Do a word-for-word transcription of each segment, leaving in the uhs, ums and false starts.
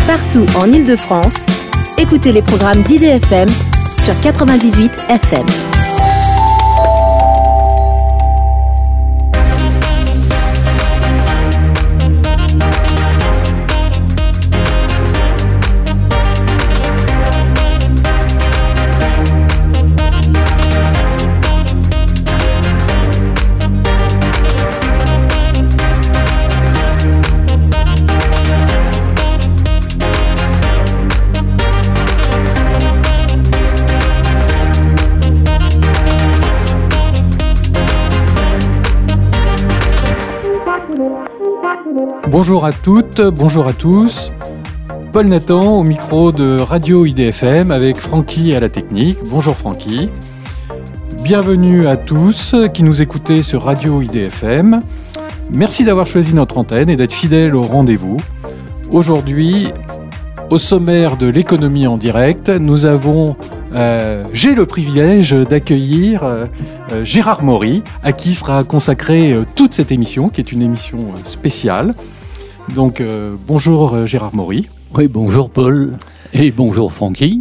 Partout en Île-de-France, écoutez les programmes d'I D F M sur quatre-vingt-dix-huit F M. Bonjour à toutes, bonjour à tous. Paul Nathan au micro de Radio I D F M avec Francky à la technique. Bonjour Francky. Bienvenue à tous qui nous écoutez sur Radio I D F M. Merci d'avoir choisi notre antenne et d'être fidèles au rendez-vous. Aujourd'hui, au sommaire de l'économie en direct, nous avons... Euh, j'ai le privilège d'accueillir euh, euh, Gérard Maury, à qui sera consacrée euh, toute cette émission, qui est une émission euh, spéciale. Donc, euh, bonjour euh, Gérard Maury. Oui, bonjour Paul, et bonjour Francky.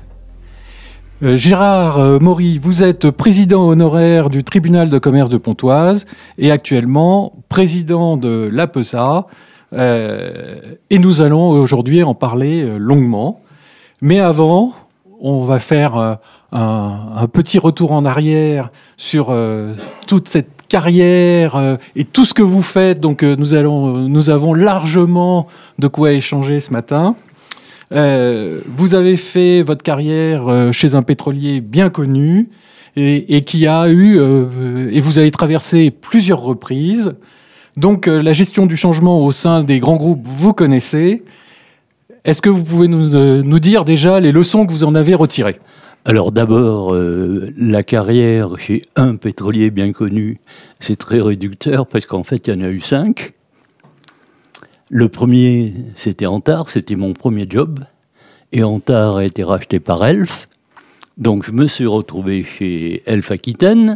Euh, Gérard euh, Maury, vous êtes président honoraire du tribunal de commerce de Pontoise et actuellement président de l'A P E S A. Euh, et nous allons aujourd'hui en parler euh, longuement. Mais avant... on va faire euh, un, un petit retour en arrière sur euh, toute cette carrière euh, et tout ce que vous faites. Donc euh, nous, allons, nous avons largement de quoi échanger ce matin. Euh, vous avez fait votre carrière euh, chez un pétrolier bien connu et, et qui a eu... Euh, et vous avez traversé plusieurs reprises. Donc euh, la gestion du changement au sein des grands groupes, vous connaissez. Est-ce que vous pouvez nous, euh, nous dire déjà les leçons que vous en avez retirées ? Alors d'abord, euh, la carrière chez un pétrolier bien connu, c'est très réducteur parce qu'en fait, il y en a eu cinq. Le premier, c'était Antar, c'était mon premier job. Et Antar a été racheté par Elf. Donc je me suis retrouvé chez Elf Aquitaine.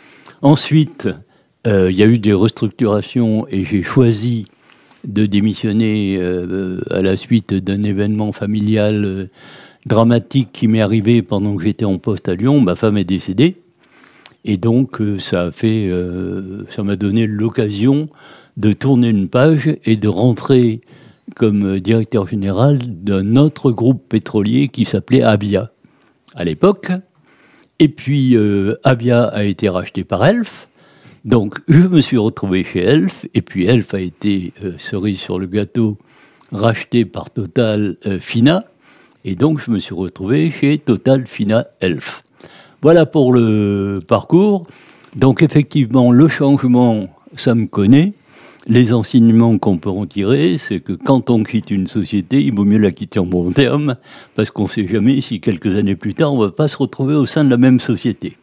Ensuite, euh, il y a eu des restructurations et j'ai choisi... de démissionner euh, à la suite d'un événement familial euh, dramatique qui m'est arrivé pendant que j'étais en poste à Lyon. Ma femme est décédée. Et donc, euh, ça a fait, euh, ça m'a donné l'occasion de tourner une page et de rentrer comme directeur général d'un autre groupe pétrolier qui s'appelait Avia à l'époque. Et puis, euh, Avia a été racheté par Elf. Donc, je me suis retrouvé chez Elf, et puis Elf a été, euh, cerise sur le gâteau, racheté par Total euh, Fina, et donc je me suis retrouvé chez Total Fina Elf. Voilà pour le parcours. Donc, effectivement, le changement, ça me connaît. Les enseignements qu'on peut en tirer, c'est que quand on quitte une société, il vaut mieux la quitter en bon terme, parce qu'on ne sait jamais si quelques années plus tard, on ne va pas se retrouver au sein de la même société.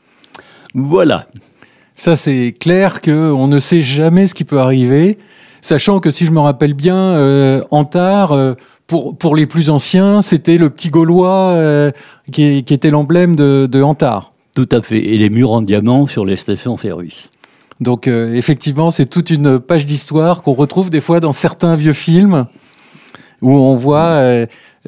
Voilà. Ça, c'est clair qu'on ne sait jamais ce qui peut arriver, sachant que, si je me rappelle bien, euh, Antar, euh, pour, pour les plus anciens, c'était le petit Gaulois euh, qui, qui était l'emblème de, de Antar. Tout à fait, et les murs en diamant sur les stations-service. Donc, euh, effectivement, c'est toute une page d'histoire qu'on retrouve des fois dans certains vieux films, où on voit... Euh,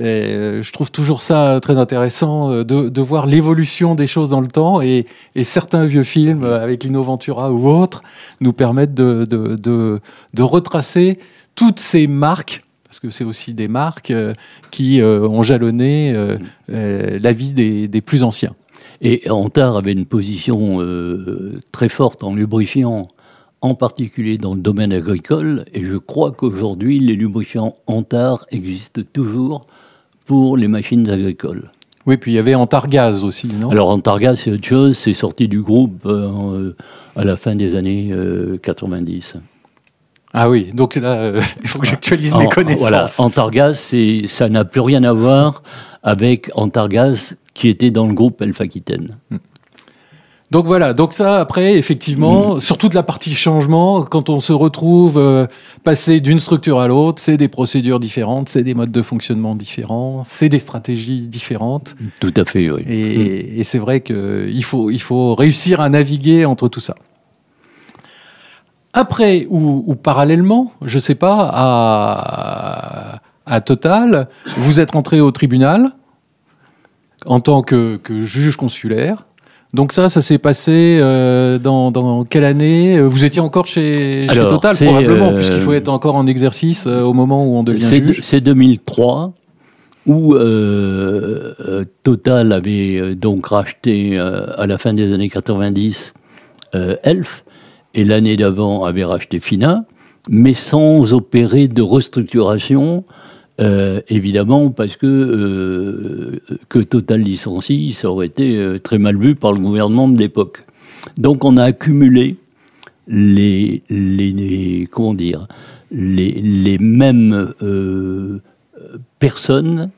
Et je trouve toujours ça très intéressant de, de voir l'évolution des choses dans le temps, et, et certains vieux films avec Lino Ventura ou autres nous permettent de, de, de, de retracer toutes ces marques, parce que c'est aussi des marques euh, qui euh, ont jalonné euh, euh, la vie des, des plus anciens. Et Antar avait une position euh, très forte en lubrifiant, en particulier dans le domaine agricole, et je crois qu'aujourd'hui les lubrifiants Antar existent toujours pour les machines agricoles. Oui, puis il y avait Antargaz aussi, non ? Alors Antargaz, c'est autre chose, c'est sorti du groupe euh, à la fin des années euh, quatre-vingt-dix. Ah oui, donc là, euh, il faut que j'actualise mes en, connaissances. Voilà, Antargaz, c'est, ça n'a plus rien à voir avec Antargaz qui était dans le groupe Elf Aquitaine. Hmm. Donc voilà, donc ça après, effectivement, mmh. sur toute la partie changement, quand on se retrouve euh, passer d'une structure à l'autre, c'est des procédures différentes, c'est des modes de fonctionnement différents, c'est des stratégies différentes. Tout à fait, oui. Et, mmh. et c'est vrai qu'il faut, il faut réussir à naviguer entre tout ça. Après, ou, ou parallèlement, je ne sais pas, à, à Total. Vous êtes rentré au tribunal en tant que, que juge consulaire. Donc ça, ça s'est passé euh, dans, dans quelle année ? Vous étiez encore chez, chez Alors, Total, probablement, euh, puisqu'il faut être encore en exercice euh, au moment où on devient c'est, juge. C'est deux mille trois, où euh, euh, Total avait euh, donc racheté, euh, à la fin des années quatre-vingt-dix, euh, Elf, et l'année d'avant avait racheté Fina, mais sans opérer de restructuration, Euh, évidemment, parce que euh, que Total licencie, ça aurait été euh, très mal vu par le gouvernement de l'époque. Donc, on a accumulé les les, les comment dire les les mêmes euh, personnes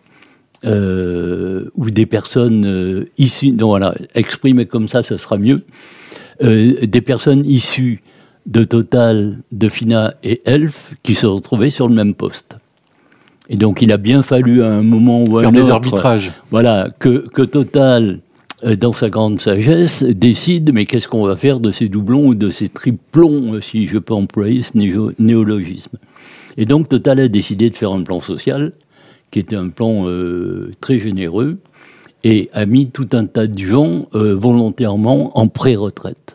euh, ou des personnes euh, issues. Non, voilà, exprimé comme ça, ça sera mieux. Euh, des personnes issues de Total, de Fina et Elf qui se retrouvaient sur le même poste. Et donc, il a bien fallu à un moment ou à un autre... Faire des arbitrages. Voilà, que, que Total, euh, dans sa grande sagesse, décide, mais qu'est-ce qu'on va faire de ces doublons ou de ces triplons, si je peux employer ce néo- néologisme. Et donc, Total a décidé de faire un plan social, qui était un plan euh, très généreux, et a mis tout un tas de gens euh, volontairement en pré-retraite.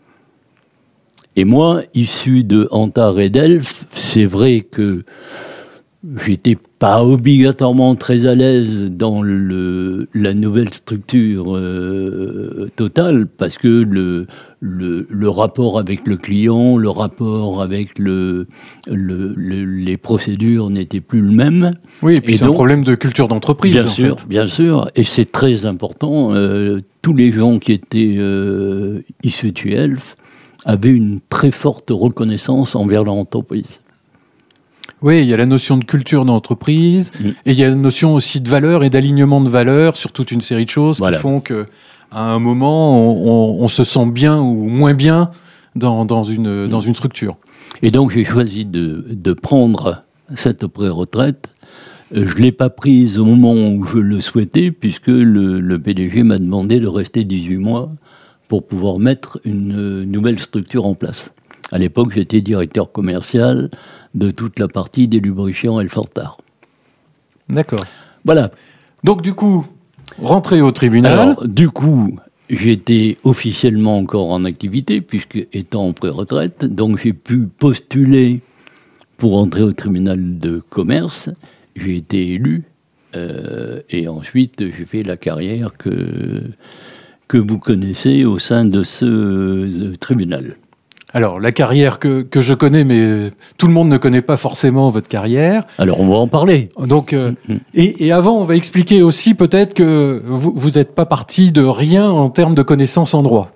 Et moi, issu de Antar et d'Elf, c'est vrai que j'étais pas obligatoirement très à l'aise dans le, la nouvelle structure euh, Total, parce que le, le, le rapport avec le client, le rapport avec le, le, le, les procédures n'était plus le même. Oui, et puis et c'est donc, un problème de culture d'entreprise. Bien en sûr, fait. bien sûr, et c'est très important. Euh, tous les gens qui étaient euh, issus de chez Elf avaient une très forte reconnaissance envers leur entreprise. Oui, il y a la notion de culture d'entreprise, mmh. et il y a la notion aussi de valeur et d'alignement de valeurs sur toute une série de choses voilà. qui font qu'à un moment, on, on, on se sent bien ou moins bien dans, dans, une, mmh. dans une structure. Et donc, j'ai choisi de, de prendre cette pré-retraite. Je ne l'ai pas prise au moment où je le souhaitais, puisque le, le P D G m'a demandé de rester dix-huit mois pour pouvoir mettre une nouvelle structure en place. À l'époque, j'étais directeur commercial de toute la partie des lubrifiants Elfortar. D'accord. Voilà. Donc, du coup, rentré au tribunal. Alors, du coup, j'étais officiellement encore en activité, puisque étant en pré-retraite, donc j'ai pu postuler pour entrer au tribunal de commerce. J'ai été élu, euh, et ensuite, j'ai fait la carrière que, que vous connaissez au sein de ce euh, tribunal. Alors, la carrière que, que je connais, mais tout le monde ne connaît pas forcément votre carrière. Alors, on va en parler. Donc, euh, mm-hmm. et, et avant, on va expliquer aussi peut-être que vous n'êtes pas parti de rien en termes de connaissances en droit.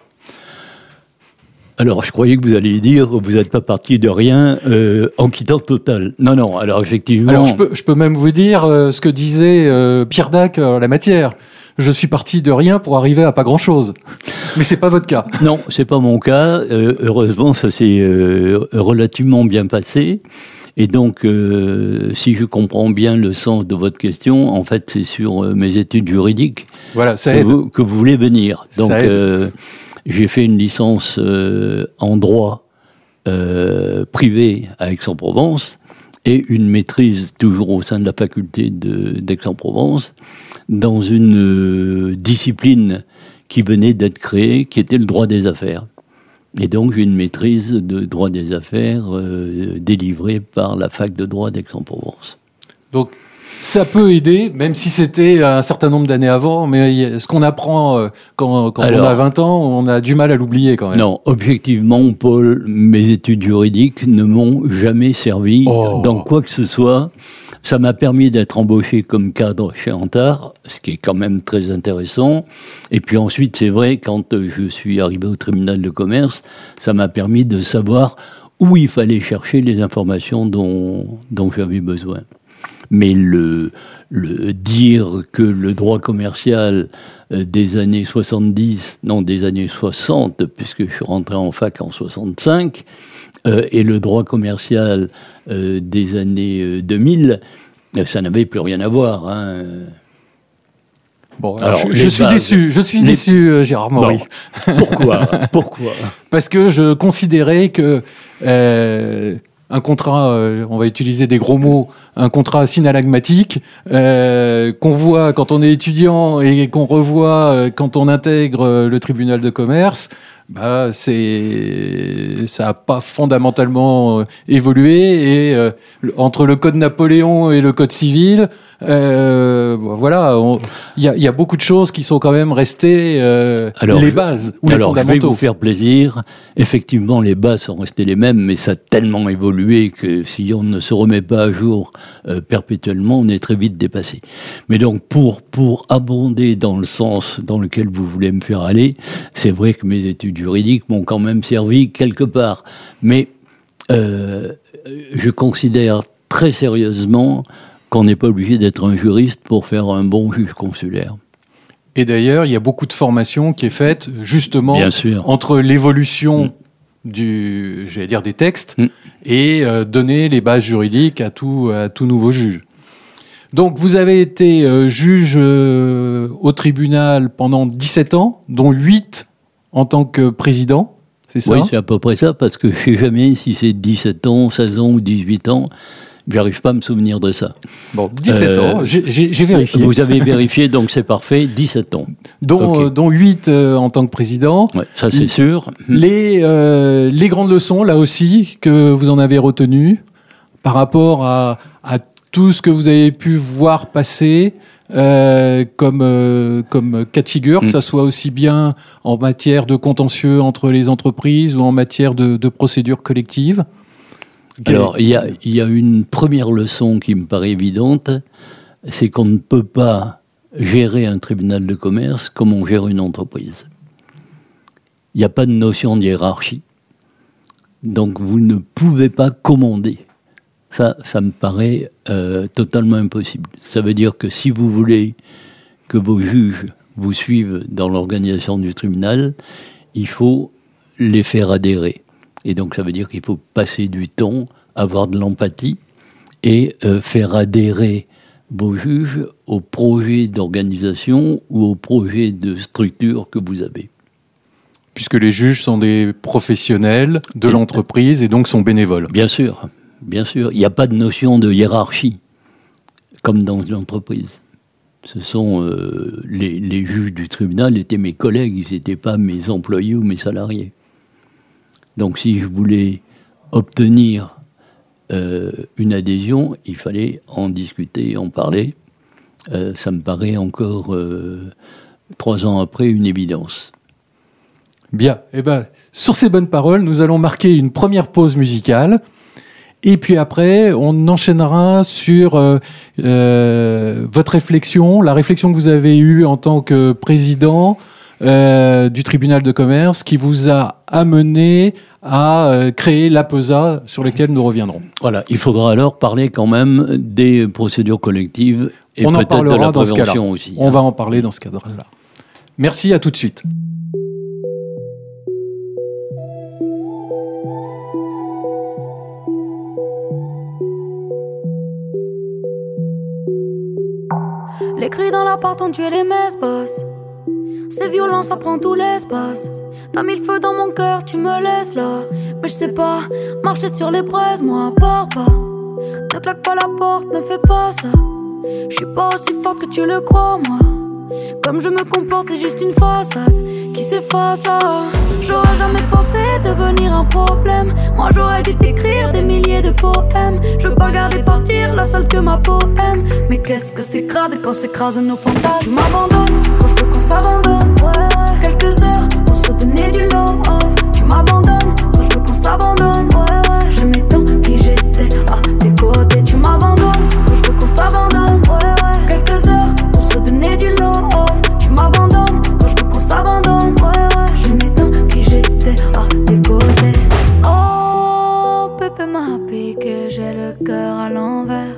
Alors, je croyais que vous alliez dire que vous n'êtes pas parti de rien euh, en quittant Total. Non, non, alors effectivement... Alors, je peux, je peux même vous dire euh, ce que disait euh, Pierre Dac en la matière. Je suis parti de rien pour arriver à pas grand-chose. Mais c'est pas votre cas. Non, c'est pas mon cas. Euh, heureusement, ça s'est euh, relativement bien passé. Et donc, euh, si je comprends bien le sens de votre question, en fait, c'est sur euh, mes études juridiques voilà, ça que, aide. Vous, que vous voulez venir. Donc, ça aide. Euh, j'ai fait une licence euh, en droit euh, privé à Aix-en-Provence et une maîtrise toujours au sein de la faculté de, d'Aix-en-Provence dans une euh, discipline qui venait d'être créée, qui était le droit des affaires. Et donc j'ai une maîtrise de droit des affaires euh, délivrée par la fac de droit d'Aix-en-Provence. Donc ça peut aider, même si c'était un certain nombre d'années avant, mais ce qu'on apprend euh, quand, quand Alors, on a vingt ans, on a du mal à l'oublier quand même. Non, objectivement, Paul, mes études juridiques ne m'ont jamais servi oh. dans quoi que ce soit. Ça m'a permis d'être embauché comme cadre chez Antar, ce qui est quand même très intéressant. Et puis ensuite, c'est vrai, quand je suis arrivé au tribunal de commerce, ça m'a permis de savoir où il fallait chercher les informations dont, dont j'avais besoin. Mais le, le dire que le droit commercial des années soixante-dix, non, des années soixante, puisque je suis rentré en fac en soixante-cinq, euh, et le droit commercial euh, des années euh, deux mille, ça n'avait plus rien à voir. Hein. Bon, alors, alors, je, je suis bases, déçu, je suis les... déçu, euh, Gérard Maury. Pourquoi Pourquoi Parce que je considérais que euh, un contrat, euh, on va utiliser des gros mots, un contrat synalagmatique, euh, qu'on voit quand on est étudiant et qu'on revoit euh, quand on intègre euh, le tribunal de commerce, bah, c'est, ça n'a pas fondamentalement euh, évolué. Et euh, entre le code Napoléon et le code civil, euh, voilà, il y, y a beaucoup de choses qui sont quand même restées euh, alors, les bases ou les alors, fondamentaux. Je vais vous faire plaisir. Effectivement, les bases sont restées les mêmes, mais ça a tellement évolué que si on ne se remet pas à jour euh, perpétuellement, on est très vite dépassé. Mais donc, pour, pour abonder dans le sens dans lequel vous voulez me faire aller, c'est vrai que mes études juridiques m'ont quand même servi quelque part. Mais euh, je considère très sérieusement qu'on n'est pas obligé d'être un juriste pour faire un bon juge consulaire. Et d'ailleurs, il y a beaucoup de formation qui est faite justement Bien sûr. entre l'évolution mmh. du, j'allais dire, des textes mmh. et euh, donner les bases juridiques à tout, à tout nouveau juge. Donc, vous avez été euh, juge euh, au tribunal pendant dix-sept ans, dont huit en tant que président, c'est ça ? Oui, c'est à peu près ça, parce que je ne sais jamais si c'est dix-sept ans, seize ans ou dix-huit ans. J'arrive pas à me souvenir de ça. Bon, dix-sept euh, ans, j'ai, j'ai vérifié. Vous avez vérifié, donc c'est parfait, dix-sept ans. Dont, okay. euh, dont huit euh, en tant que président. Ouais, ça c'est sûr. Les, euh, les grandes leçons, là aussi, que vous en avez retenues, par rapport à, à tout ce que vous avez pu voir passer euh, comme, euh, comme cas de figure, mm. que ça soit aussi bien en matière de contentieux entre les entreprises ou en matière de, de procédures collectives. Alors, il y a, y a une première leçon qui me paraît évidente, c'est qu'on ne peut pas gérer un tribunal de commerce comme on gère une entreprise. Il n'y a pas de notion de hiérarchie. Donc, vous ne pouvez pas commander. Ça, ça me paraît euh, totalement impossible. Ça veut dire que si vous voulez que vos juges vous suivent dans l'organisation du tribunal, il faut les faire adhérer. Et donc, ça veut dire qu'il faut passer du temps, avoir de l'empathie et euh, faire adhérer vos juges au projet d'organisation ou au projet de structure que vous avez. Puisque les juges sont des professionnels de et l'entreprise et donc sont bénévoles. Bien sûr, bien sûr. Il n'y a pas de notion de hiérarchie, comme dans l'entreprise. Ce sont euh, les, les juges du tribunal étaient mes collègues, ils n'étaient pas mes employés ou mes salariés. Donc, si je voulais obtenir euh, une adhésion, il fallait en discuter, en parler. Euh, ça me paraît encore, euh, trois ans après, une évidence. Bien. Eh ben, sur ces bonnes paroles, nous allons marquer une première pause musicale. Et puis après, on enchaînera sur euh, euh, votre réflexion, la réflexion que vous avez eue en tant que président Euh, du tribunal de commerce qui vous a amené à euh, créer l'A P E S A sur lequel nous reviendrons. Voilà, il faudra alors parler quand même des procédures collectives et on peut-être en de la dans prévention aussi. On hein. va en parler dans ce cadre-là. Merci, à tout de suite. Les cris dans l'appart ont tué les messes, boss. C'est violent, ça prend tout l'espace. T'as mis le feu dans mon cœur, tu me laisses là. Mais je sais pas, marcher sur les braises, moi, pars pas. Ne claque pas la porte, ne fais pas ça. Je suis pas aussi forte que tu le crois, moi. Comme je me comporte, c'est juste une façade qui s'efface là. J'aurais jamais pensé devenir un problème. Moi j'aurais dû t'écrire des milliers de poèmes. Je veux pas regarder partir la seule que ma poème. Mais qu'est-ce que c'est crade quand s'écrasent nos fantasmes. Tu m'abandonnes quand je veux qu'on s'abandonne. Ouais, quelques heures pour se donner du love. Tu m'abandonnes quand je veux qu'on s'abandonne. Ouais, ouais, j'aimais tant qui j'étais à tes côtés. Tu m'abandonnes quand je veux qu'on s'abandonne. Ouais, ouais, quelques heures pour se donner du love. Tu m'abandonnes quand je veux qu'on s'abandonne. Ouais, ouais, j'aimais tant qui j'étais à tes côtés. Oh, Pépé m'a piqué, j'ai le cœur à l'envers.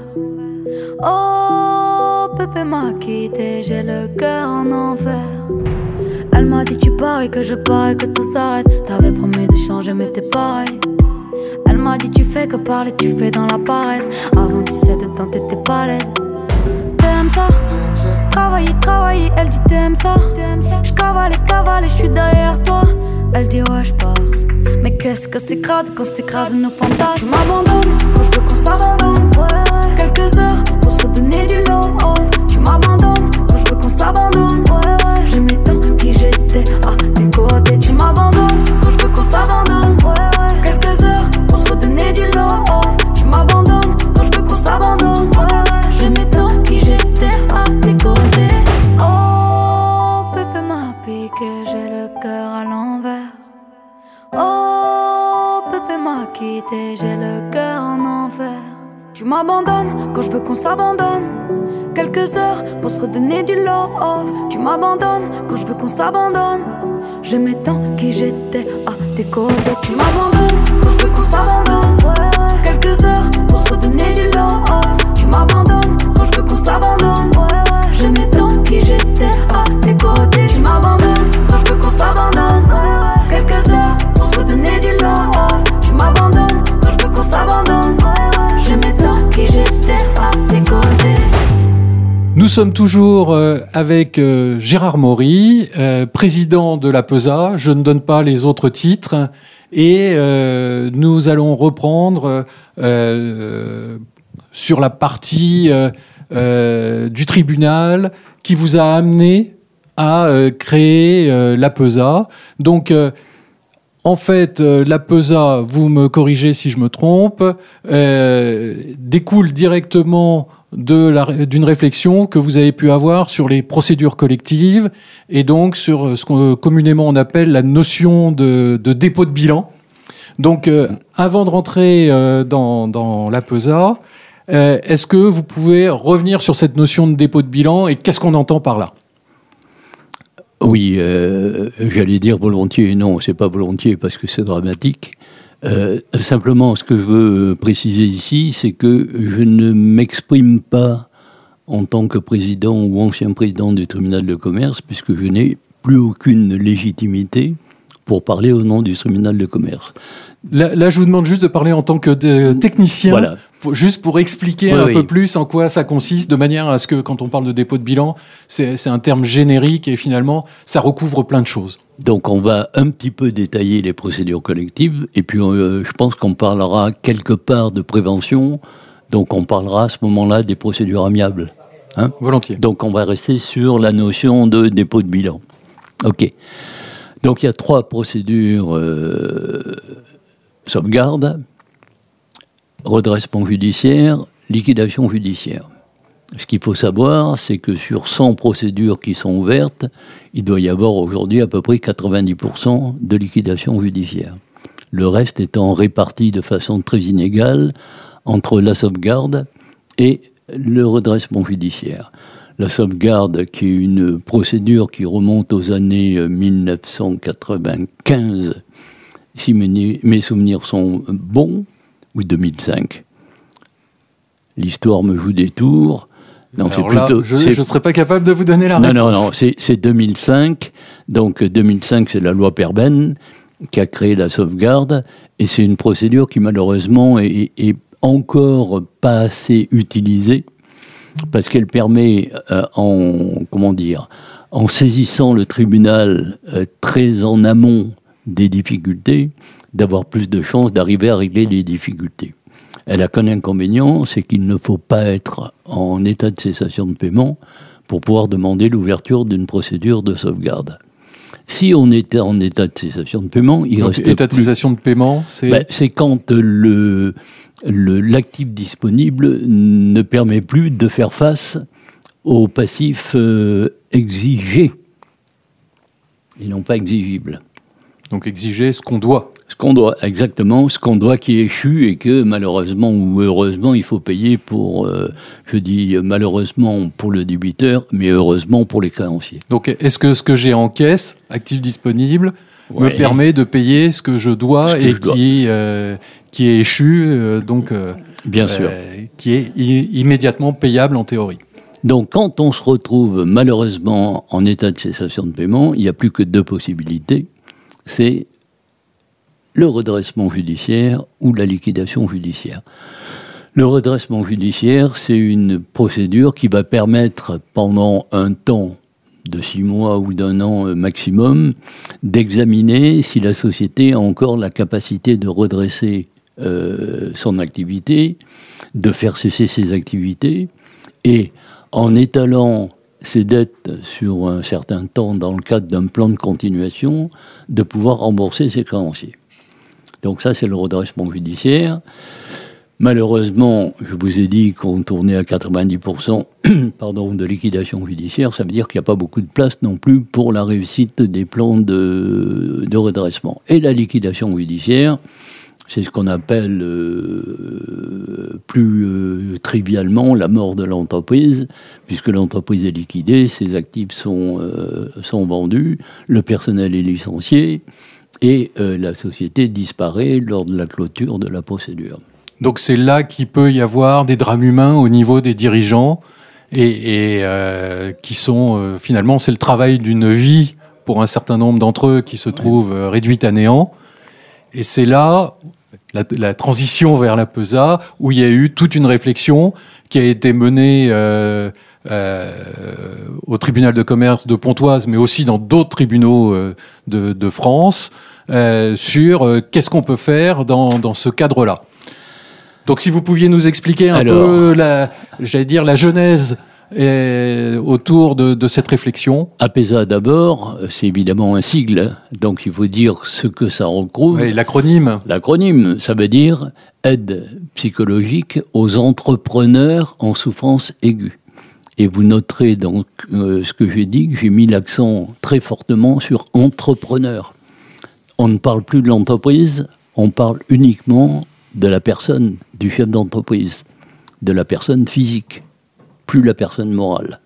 Oh, Pépé m'a quitté, j'ai le cœur en enfer. Elle m'a dit tu pars et que je pars et que tout s'arrête. T'avais promis de changer mais t'es pareil. Elle m'a dit tu fais que parler, tu fais dans la paresse. Avant tu sais dedans t'étais pas laide. T'aimes ça? Travailler, travailler, elle dit t'aimes ça. Je cavale, cavale, je suis derrière toi. Elle dit ouais je pars. Mais qu'est-ce que c'est crade quand s'écrasent nos fantasmes. Tu m'abandonnes quand je veux qu'on s'abandonne. Ouais, quelques heures pour se donner du love. Tu m'abandonnes quand je veux qu'on s'abandonne. Ouais, j'aimais tant qui j'étais à tes côtés. Tu m'abandonnes quand je veux qu'on s'abandonne. Ouais, quelques heures pour se donner du love. Tu m'abandonnes quand je veux qu'on s'abandonne. Ouais, j'aimais tant qui j'étais à tes côtés. Oh, Pépé m'a piqué, j'ai le cœur à l'envers. Oh, Pépé m'a quitté, j'ai le cœur en enfer. Tu m'abandonnes quand je veux qu'on s'abandonne. Quelques heures pour se redonner du love. Tu m'abandonnes quand je veux qu'on s'abandonne. J'aimais tant qui j'étais à tes côtés. Tu m'abandonnes quand je veux qu'on s'abandonne. Ouais, quelques heures pour se redonner du love. Tu m'abandonnes quand je veux qu'on s'abandonne. Ouais, j'aimais tant qui j'étais à tes côtés. Tu m'abandonnes quand je veux qu'on s'abandonne. Ouais, quelques heures pour se redonner du love. Tu m'abandonnes quand je veux qu'on s'abandonne. Ouais, j'aimais tant qui j'étais à tes côtés. Nous sommes toujours euh, avec euh, Gérard Maury, euh, président de la P E S A. Je ne donne pas les autres titres. Et euh, nous allons reprendre euh, sur la partie euh, euh, du tribunal qui vous a amené à euh, créer euh, la P E S A. Donc, euh, en fait, euh, la P E S A, vous me corrigez si je me trompe, euh, découle directement de la, d'une réflexion que vous avez pu avoir sur les procédures collectives et donc sur ce qu'on communément on appelle la notion de, de dépôt de bilan. Donc, euh, avant de rentrer euh, dans, dans la P E S A, euh, est-ce que vous pouvez revenir sur cette notion de dépôt de bilan et qu'est-ce qu'on entend par là ? Oui, euh, j'allais dire volontiers. Non, c'est pas volontiers parce que c'est dramatique. Euh, simplement, ce que je veux préciser ici, c'est que je ne m'exprime pas en tant que président ou ancien président du tribunal de commerce, puisque je n'ai plus aucune légitimité pour parler au nom du tribunal de commerce. Là, là je vous demande juste de parler en tant que de technicien, voilà. pour, juste pour expliquer oui, un oui. peu plus en quoi ça consiste, de manière à ce que, quand on parle de dépôt de bilan, c'est, c'est un terme générique et finalement, ça recouvre plein de choses. Donc on va un petit peu détailler les procédures collectives et puis euh, je pense qu'on parlera quelque part de prévention, donc on parlera à ce moment-là des procédures amiables. Hein ? Volontiers. Donc on va rester sur la notion de dépôt de bilan. Ok. Donc il y a trois procédures euh, sauvegarde, redressement judiciaire, liquidation judiciaire. Ce qu'il faut savoir, c'est que sur cent procédures qui sont ouvertes, il doit y avoir aujourd'hui à peu près quatre-vingt-dix pour cent de liquidation judiciaire. Le reste étant réparti de façon très inégale entre la sauvegarde et le redressement judiciaire. La sauvegarde, qui est une procédure qui remonte aux années mille neuf cent quatre-vingt-quinze, si mes, mes souvenirs sont bons, ou deux mille cinq. L'histoire me joue des tours. Non, Alors c'est plutôt, là, je c'est... ne serais pas capable de vous donner la non, réponse. Non, non, c'est, c'est deux mille cinq. Donc deux mille cinq, c'est la loi Perben qui a créé la sauvegarde. Et c'est une procédure qui, malheureusement, est, est encore pas assez utilisée parce qu'elle permet, euh, en, comment dire, en saisissant le tribunal euh, très en amont des difficultés, d'avoir plus de chances d'arriver à régler les difficultés. Elle a qu'un inconvénient, c'est qu'il ne faut pas être en état de cessation de paiement pour pouvoir demander l'ouverture d'une procédure de sauvegarde. Si on était en état de cessation de paiement, il Donc, restait état de plus... cessation de paiement, c'est... Ben, c'est quand le, le, l'actif disponible ne permet plus de faire face aux passifs euh, exigés et non pas exigibles. Donc exiger ce qu'on doit. Ce qu'on doit, exactement, ce qu'on doit qui échoue et que malheureusement ou heureusement il faut payer pour, euh, je dis malheureusement pour le débiteur, mais heureusement pour les créanciers. Donc est-ce que ce que j'ai en caisse, actif disponible, Ouais. me permet de payer ce que je dois Ce que et je dois. qui, euh, qui est échu, euh, donc euh, Bien sûr. euh, qui est i- immédiatement payable en théorie. Donc quand on se retrouve malheureusement en état de cessation de paiement, il n'y a plus que deux possibilités. C'est le redressement judiciaire ou la liquidation judiciaire. Le redressement judiciaire, c'est une procédure qui va permettre pendant un temps de six mois ou d'un an maximum, d'examiner si la société a encore la capacité de redresser euh, son activité, de faire cesser ses activités, et en étalant ses dettes sur un certain temps dans le cadre d'un plan de continuation, de pouvoir rembourser ses créanciers. Donc ça, c'est le redressement judiciaire. Malheureusement, je vous ai dit qu'on tournait à quatre-vingt-dix pour cent pardon, de liquidation judiciaire. Ça veut dire qu'il n'y a pas beaucoup de place non plus pour la réussite des plans de, de redressement. Et la liquidation judiciaire, c'est ce qu'on appelle euh, plus euh, trivialement la mort de l'entreprise, puisque l'entreprise est liquidée, ses actifs sont, euh, sont vendus, le personnel est licencié, et euh, la société disparaît lors de la clôture de la procédure. Donc c'est là qu'il peut y avoir des drames humains au niveau des dirigeants et, et euh, qui sont euh, finalement, c'est le travail d'une vie pour un certain nombre d'entre eux qui se trouvent euh, réduits à néant. Et c'est là la, la transition vers la PESA où il y a eu toute une réflexion qui a été menée euh, euh, au tribunal de commerce de Pontoise, mais aussi dans d'autres tribunaux euh, de, de France, euh, sur euh, qu'est-ce qu'on peut faire dans, dans ce cadre-là. Donc, si vous pouviez nous expliquer un Alors, peu, la, j'allais dire, la genèse euh, autour de, de cette réflexion. APESA, d'abord, c'est évidemment un sigle, donc il faut dire ce que ça recouvre. Oui, l'acronyme. L'acronyme, ça veut dire aide psychologique aux entrepreneurs en souffrance aiguë. Et vous noterez donc euh, ce que j'ai dit, que j'ai mis l'accent très fortement sur entrepreneur. On ne parle plus de l'entreprise, on parle uniquement de la personne, du chef d'entreprise, de la personne physique, plus la personne morale.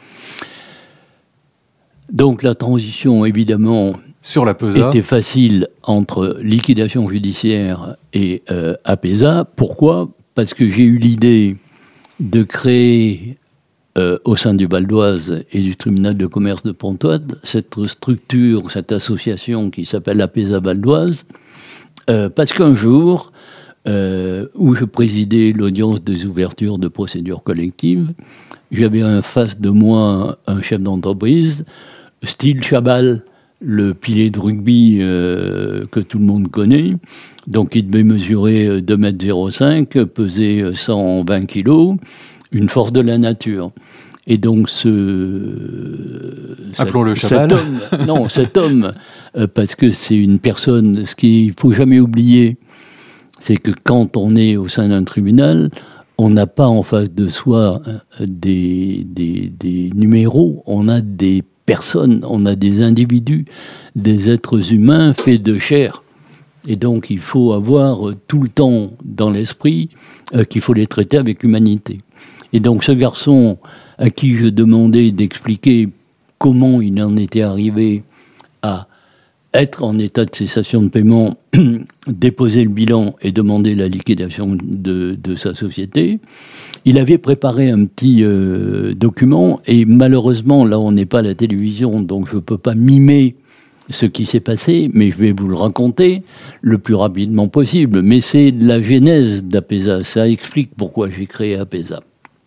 Donc la transition, évidemment, sur la PESA, était facile entre liquidation judiciaire et euh, APESA. Pourquoi ? Parce que j'ai eu l'idée de créer, euh, au sein du Val d'Oise et du tribunal de commerce de Pontoise, cette structure, cette association qui s'appelle APESA Val d'Oise, euh, parce qu'un jour, Euh, où je présidais l'audience des ouvertures de procédures collectives, j'avais en face de moi un chef d'entreprise, style Chabal, le pilier de rugby euh, que tout le monde connaît. Donc il devait mesurer deux mètres zéro cinq, peser cent vingt kilos, une force de la nature. Et donc ce... Appelons-le Chabal. Cet homme, non, cet homme, euh, parce que c'est une personne, ce qu'il ne faut jamais oublier, c'est que quand on est au sein d'un tribunal, on n'a pas en face de soi des, des, des numéros, on a des personnes, on a des individus, des êtres humains faits de chair. Et donc il faut avoir tout le temps dans l'esprit euh, qu'il faut les traiter avec humanité. Et donc ce garçon à qui je demandais d'expliquer comment il en était arrivé à être en état de cessation de paiement, déposer le bilan et demander la liquidation de, de sa société. Il avait préparé un petit euh, document et malheureusement, là on n'est pas à la télévision, donc je ne peux pas mimer ce qui s'est passé, mais je vais vous le raconter le plus rapidement possible. Mais c'est la genèse d'APESA, ça explique pourquoi j'ai créé APESA.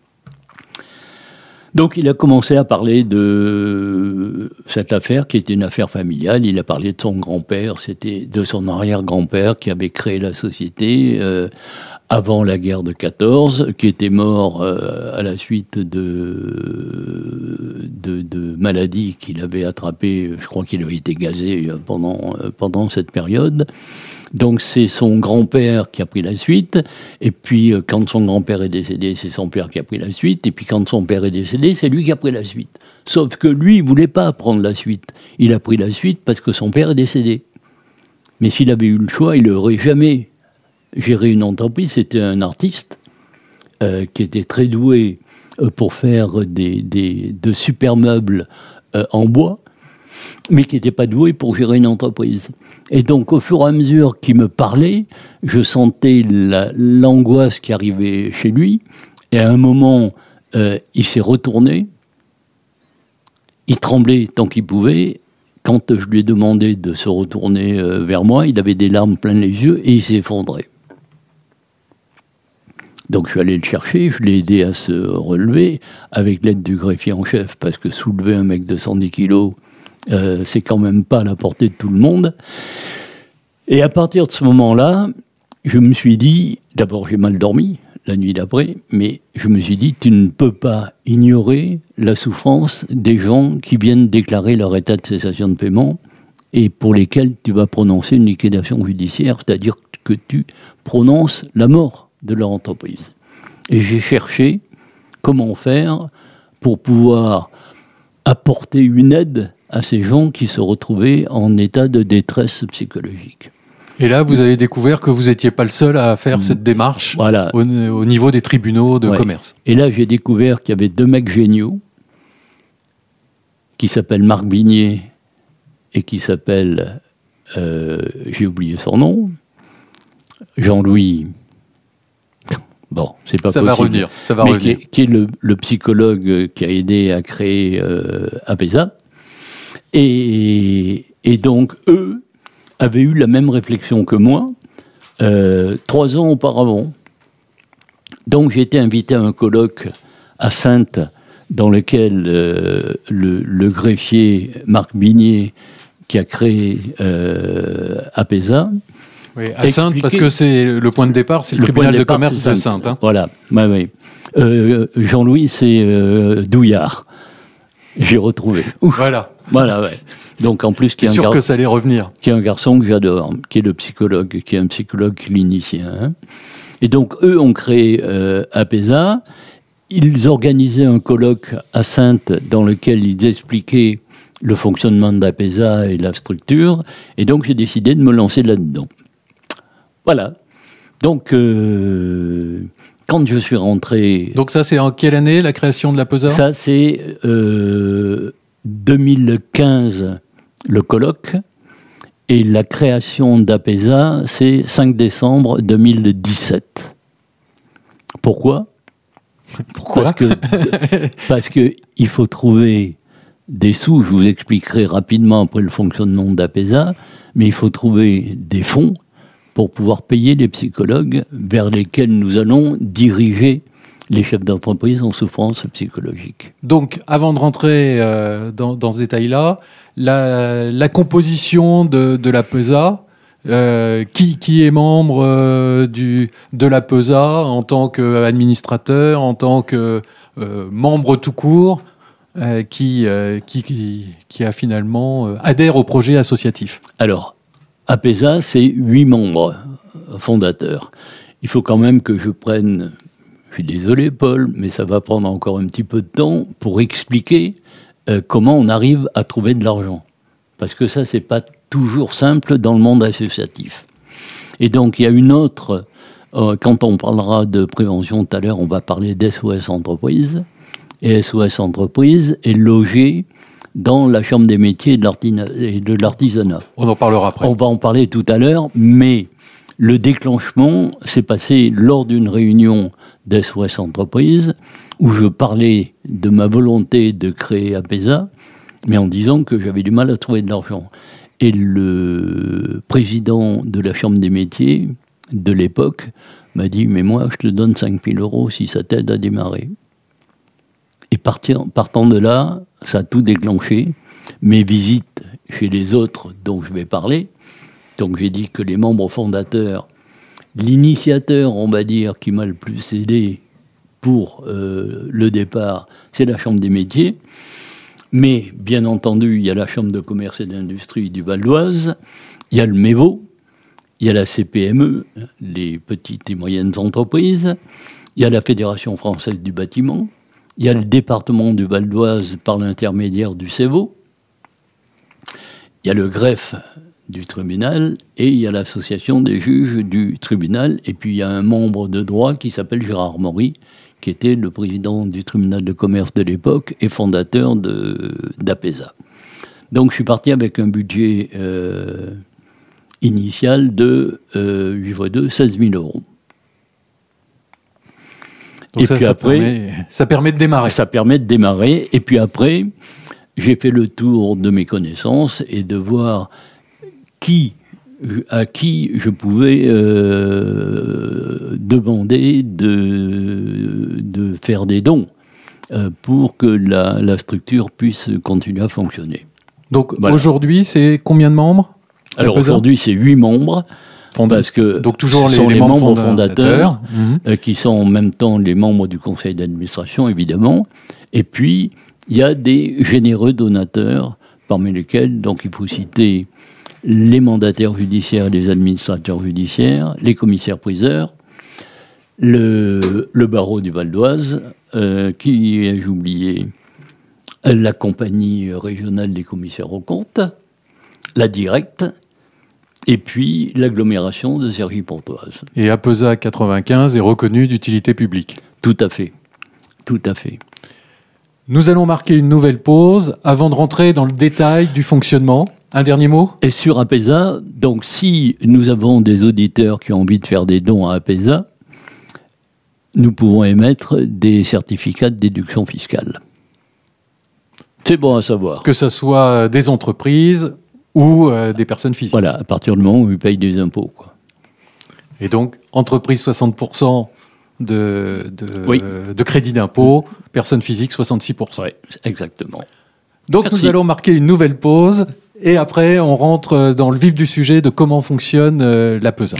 Donc il a commencé à parler de cette affaire qui était une affaire familiale. Il a parlé de son grand-père, c'était de son arrière-grand-père qui avait créé la société euh, avant la guerre de quatorze, qui était mort euh, à la suite de, de, de maladies qu'il avait attrapées. Je crois qu'il avait été gazé pendant, pendant cette période. Donc c'est son grand-père qui a pris la suite, et puis quand son grand-père est décédé, c'est son père qui a pris la suite, et puis quand son père est décédé, c'est lui qui a pris la suite. Sauf que lui, il ne voulait pas prendre la suite. Il a pris la suite parce que son père est décédé. Mais s'il avait eu le choix, il n'aurait jamais géré une entreprise. C'était un artiste euh, qui était très doué euh, pour faire des, des, de super meubles euh, en bois, mais qui n'était pas doué pour gérer une entreprise. Et donc, au fur et à mesure qu'il me parlait, je sentais la, l'angoisse qui arrivait chez lui. Et à un moment, euh, il s'est retourné. Il tremblait tant qu'il pouvait. Quand je lui ai demandé de se retourner euh, vers moi, il avait des larmes plein les yeux et il s'est effondré. Donc je suis allé le chercher, je l'ai aidé à se relever avec l'aide du greffier en chef, parce que soulever un mec de cent dix kilos, euh, c'est quand même pas à la portée de tout le monde. Et à partir de ce moment-là, je me suis dit, d'abord j'ai mal dormi la nuit d'après, mais je me suis dit, tu ne peux pas ignorer la souffrance des gens qui viennent déclarer leur état de cessation de paiement et pour lesquels tu vas prononcer une liquidation judiciaire, c'est-à-dire que tu prononces la mort de leur entreprise. Et j'ai cherché comment faire pour pouvoir apporter une aide à ces gens qui se retrouvaient en état de détresse psychologique. Et là, vous avez découvert que vous n'étiez pas le seul à faire cette démarche voilà. au, au niveau des tribunaux de ouais. commerce. Et là, j'ai découvert qu'il y avait deux mecs géniaux qui s'appellent Marc Bignet et qui s'appellent, euh, j'ai oublié son nom, Jean-Louis... Bon, c'est pas ça possible. Va revenir, ça va mais revenir. Qui est, qui est le, le psychologue qui a aidé à créer euh, Apesa. Et, et donc, eux avaient eu la même réflexion que moi, euh, trois ans auparavant. Donc, j'ai été invité à un colloque à Saintes, dans lequel euh, le, le greffier Marc Bignet, qui a créé euh, Apesa, oui, à Saintes, parce que c'est le point de départ, c'est le, le tribunal de, départ, de commerce de Saintes. Hein. Voilà, ouais, ouais. Euh, Jean-Louis, c'est euh, Douillard. J'ai retrouvé. Ouf. Voilà. Voilà, ouais. Donc en plus, qui est, est un sûr gar... que ça allait revenir. Qui est un garçon que j'adore, qui est le psychologue, qui est un psychologue clinicien. Hein. Et donc eux ont créé euh, Apesa. Ils organisaient un colloque à Saintes dans lequel ils expliquaient le fonctionnement d'Apesa et la structure. Et donc j'ai décidé de me lancer là-dedans. Voilà. Donc, euh, quand je suis rentré... Donc ça, c'est en quelle année, la création de l'Apesa ? Ça, c'est euh, deux mille quinze, le colloque. Et la création d'Apesa, c'est cinq décembre deux mille dix-sept. Pourquoi ? Pourquoi ? Parce que, parce que il faut trouver des sous. Je vous expliquerai rapidement après le fonctionnement d'Apesa. Mais il faut trouver des fonds pour pouvoir payer les psychologues vers lesquels nous allons diriger les chefs d'entreprise en souffrance psychologique. Donc, avant de rentrer euh, dans, dans ce détail-là, la, la composition de, de l'Apesa, euh, qui, qui est membre euh, du, de l'Apesa en tant qu'administrateur, en tant que euh, membre tout court, euh, qui, euh, qui, qui, qui a finalement euh, adhère au projet associatif. Alors, Apesa, c'est huit membres fondateurs. Il faut quand même que je prenne, je suis désolé Paul, mais ça va prendre encore un petit peu de temps pour expliquer euh, comment on arrive à trouver de l'argent. Parce que ça, c'est pas toujours simple dans le monde associatif. Et donc, il y a une autre, euh, quand on parlera de prévention tout à l'heure, on va parler d'S O S Entreprise. Et S O S Entreprise est logé dans la Chambre des métiers et de l'artisanat. On en parlera après. On va en parler tout à l'heure, mais le déclenchement s'est passé lors d'une réunion d'S O S Entreprise où je parlais de ma volonté de créer Apesa, mais en disant que j'avais du mal à trouver de l'argent. Et le président de la Chambre des métiers de l'époque m'a dit « Mais moi, je te donne cinq mille euros si ça t'aide à démarrer ». Et partir, partant de là, ça a tout déclenché. Mes visites chez les autres dont je vais parler. Donc j'ai dit que les membres fondateurs, l'initiateur, on va dire, qui m'a le plus aidé pour euh, le départ, c'est la Chambre des métiers. Mais bien entendu, il y a la Chambre de commerce et d'industrie du Val d'Oise, il y a le MEVO, il y a la C P M E, les petites et moyennes entreprises, il y a la Fédération française du bâtiment, il y a le département du Val d'Oise par l'intermédiaire du C E V O, il y a le greffe du tribunal et il y a l'association des juges du tribunal, et puis il y a un membre de droit qui s'appelle Gérard Maury, qui était le président du tribunal de commerce de l'époque et fondateur de, d'Apesa. Donc je suis parti avec un budget euh, initial de euh, huit fois deux, seize mille euros. Donc et ça, puis ça après, permet, ça permet de démarrer. Ça permet de démarrer. Et puis après, j'ai fait le tour de mes connaissances et de voir qui à qui je pouvais euh, demander de, de faire des dons euh, pour que la, la structure puisse continuer à fonctionner. Donc voilà. Aujourd'hui, c'est combien de membres? Alors aujourd'hui, c'est huit membres. Parce que Donc toujours ce les, sont les les membres, membres fondateurs, fondateurs mmh. euh, qui sont en même temps les membres du conseil d'administration, évidemment. Et puis, il y a des généreux donateurs, parmi lesquels, donc, il faut citer les mandataires judiciaires, les administrateurs judiciaires, les commissaires-priseurs, le, le barreau du Val d'Oise, euh, qui ai-je oublié, la compagnie régionale des commissaires aux comptes, la Directe, et puis l'agglomération de Cergy-Pontoise. Et APESA quatre-vingt-quinze est reconnue d'utilité publique. Tout à fait, tout à fait. Nous allons marquer une nouvelle pause avant de rentrer dans le détail du fonctionnement. Un dernier mot ? Et sur APESA, donc si nous avons des auditeurs qui ont envie de faire des dons à APESA, nous pouvons émettre des certificats de déduction fiscale. C'est bon à savoir. Que ce soit des entreprises ou euh, des personnes physiques. Voilà, à partir du moment où ils payent des impôts, quoi. Et donc, entreprise soixante pour cent de, de, oui. euh, de crédit d'impôt, personnes physiques soixante-six pour cent. Oui, exactement. Donc Merci. Nous allons marquer une nouvelle pause et après on rentre dans le vif du sujet de comment fonctionne euh, l'APESA.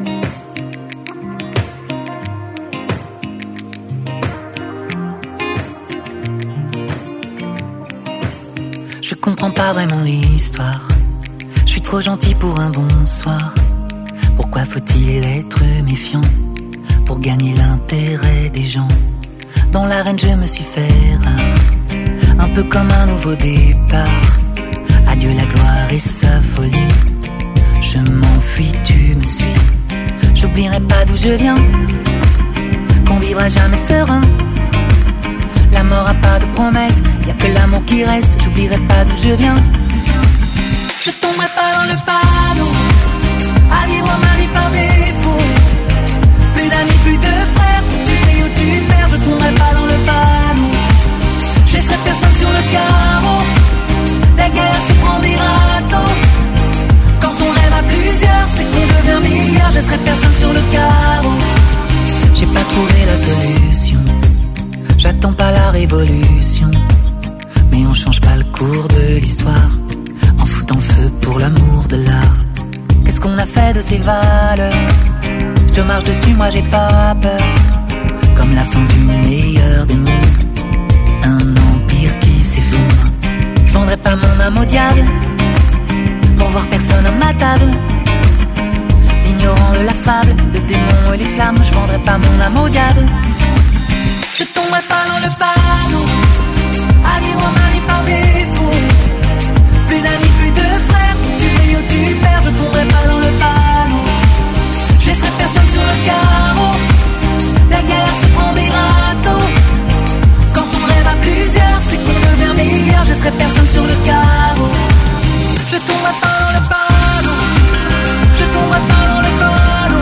Je comprends pas vraiment l'histoire. Je suis trop gentil pour un bonsoir. Pourquoi faut-il être méfiant pour gagner l'intérêt des gens? Dans l'arène je me suis fait rare, un peu comme un nouveau départ. Adieu la gloire et sa folie. Je m'enfuis, tu me suis. J'oublierai pas d'où je viens, qu'on vivra jamais serein. La mort a pas de promesse, y'a que l'amour qui reste. J'oublierai pas d'où je viens. Je tomberai pas dans le panneau à vivre ma vie par défaut. Plus d'amis, plus de frères, tu payes ou tu perds. Je tomberai pas dans le panneau. Je laisserai personne sur le carreau. La galère se prend des râteaux. Quand on rêve à plusieurs, c'est qu'on devient meilleur. Je laisserai personne sur le carreau. J'ai pas trouvé la solution. J'attends pas la révolution, mais on change pas le cours de l'histoire en foutant le feu pour l'amour de l'art. Qu'est-ce qu'on a fait de ces valeurs? Je marche dessus, moi j'ai pas peur. Comme la fin du meilleur des mondes, un empire qui s'effondre. Je vendrai pas mon âme au diable pour voir personne à ma table. L'ignorant de la fable, le démon et les flammes. Je vendrai pas mon âme au diable. Je tomberai pas dans le panneau à vivre ma vie par défaut. Plus d'amis, plus de frères, tu payes ou tu perds. Je tomberai pas dans le panneau. Je laisserai personne sur le carreau. La galère se prend des râteaux. Quand on rêve à plusieurs, c'est qu'on devient meilleur. Je laisserai personne sur le carreau. Je tomberai pas dans le panneau. Je tomberai pas dans le panneau.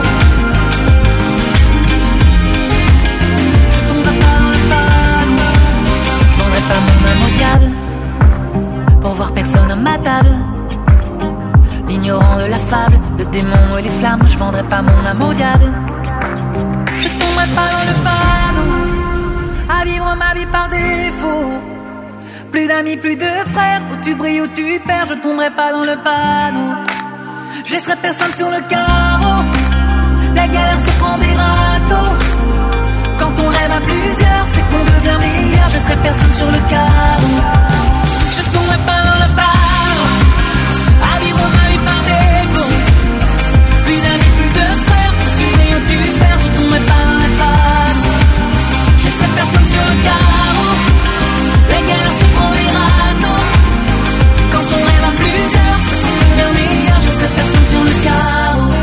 Pas mon âme au diable pour voir personne à ma table. L'ignorant de la fable, le démon et les flammes. Je vendrai pas mon âme au diable. Je tomberai pas dans le panneau à vivre ma vie par défaut. Plus d'amis, plus de frères, où tu brilles, où tu perds. Je tomberai pas dans le panneau. Je laisserai personne sur le carreau. La galère se prend des râteaux. Quand on rêve à plusieurs, c'est qu'on devient meilleur. Je laisserai personne sur le carreau. Je tomberai pas dans le panneau à vivre ma vie par défaut. Plus d'amis, plus de frères, tu brilles ou tu perds. Je tomberai pas dans le panneau. Je laisserai personne sur le carreau. La galère se prend les râteaux. Quand on rêve à plusieurs, c'est qu'on devient meilleur. Je laisserai personne sur le carreau.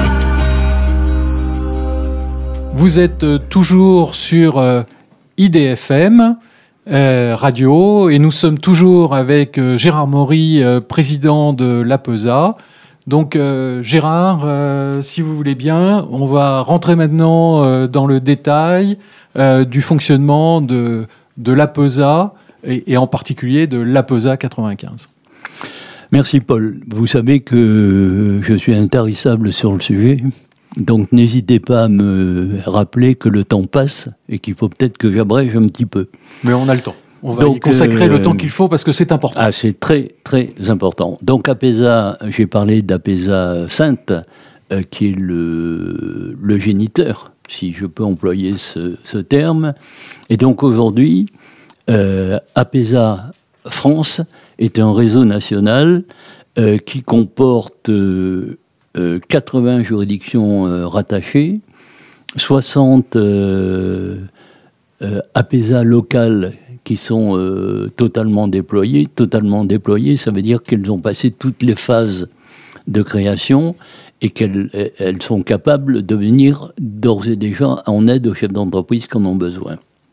Vous êtes euh, toujours sur euh, I D F M euh, Radio et nous sommes toujours avec euh, Gérard Maury, euh, président de l'APESA. Donc euh, Gérard, euh, si vous voulez bien, on va rentrer maintenant euh, dans le détail euh, du fonctionnement de, de l'APESA et, et en particulier de l'APESA quatre-vingt-quinze. Merci Paul. Vous savez que je suis intarissable sur le sujet, donc n'hésitez pas à me rappeler que le temps passe et qu'il faut peut-être que j'abrège un petit peu. Mais on a le temps. On va donc, y consacrer euh, le temps qu'il faut parce que c'est important. Ah, c'est très très important. Donc Apesa, j'ai parlé d'Apesa Sainte, euh, qui est le, le géniteur, si je peux employer ce, ce terme. Et donc aujourd'hui, euh, Apesa France est un réseau national euh, qui comporte euh, euh, quatre-vingts juridictions euh, rattachées, soixante euh, euh, Apesa locales qui sont euh, totalement déployées. Totalement déployées, ça veut dire qu'elles ont passé toutes les phases de création et qu'elles elles sont capables de venir d'ores et déjà en aide aux chefs d'entreprise qui en ont besoin.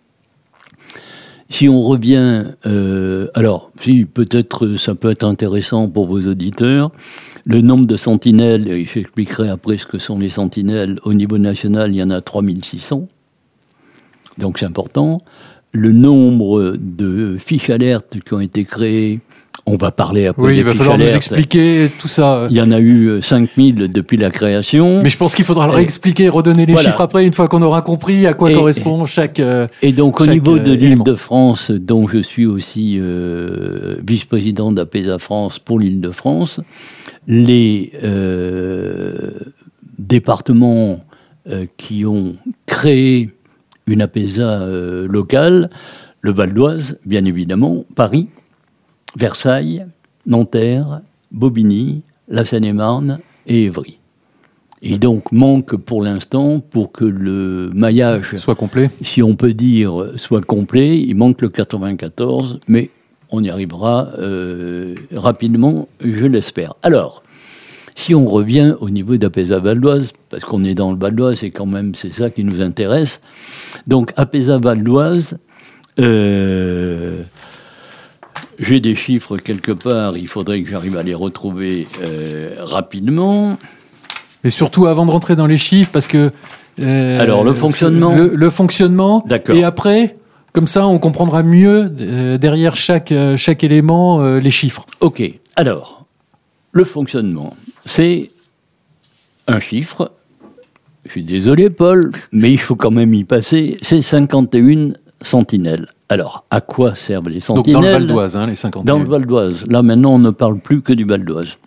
Si on revient, euh, alors, si peut-être ça peut être intéressant pour vos auditeurs, le nombre de sentinelles, et j'expliquerai après ce que sont les sentinelles, au niveau national, il y en a trois mille six cents, donc c'est important. Le nombre de fiches alertes qui ont été créées, on va parler après. Oui, des il va fiches falloir alertes. nous expliquer tout ça. Il y en a eu cinq mille depuis la création. Mais je pense qu'il faudra le Et, réexpliquer, redonner les voilà. chiffres après, une fois qu'on aura compris à quoi Et, correspond chaque. Euh, et donc, chaque, au niveau de euh, l'Île-de-France, dont je suis aussi euh, vice-président d'Apesa France pour l'Île-de-France, les euh, départements euh, qui ont créé une Apesa euh, locale, le Val d'Oise, bien évidemment, Paris, Versailles, Nanterre, Bobigny, la Seine-et-Marne et Évry. Et donc manque pour l'instant, pour que le maillage soit complet, si on peut dire, soit complet, il manque le quatre-vingt-quatorze, mais on y arrivera euh, rapidement, je l'espère. Alors, si on revient au niveau d'Apesa Val d'Oise, parce qu'on est dans le Val d'Oise et quand même c'est ça qui nous intéresse, donc Apesa Val d'Oise, euh, j'ai des chiffres quelque part, il faudrait que j'arrive à les retrouver euh, rapidement. Mais surtout avant de rentrer dans les chiffres, parce que... Euh, Alors, le fonctionnement. Le, le fonctionnement, D'accord. Et après, comme ça, on comprendra mieux, euh, derrière chaque, euh, chaque élément, euh, les chiffres. Ok, alors, le fonctionnement, c'est un chiffre. Je suis désolé, Paul, mais il faut quand même y passer. C'est cinquante et une sentinelles. Alors, à quoi servent les sentinelles ? Donc dans le Val d'Oise, hein, les cinquante et un. Dans le Val d'Oise. Là, maintenant, on ne parle plus que du Val d'Oise.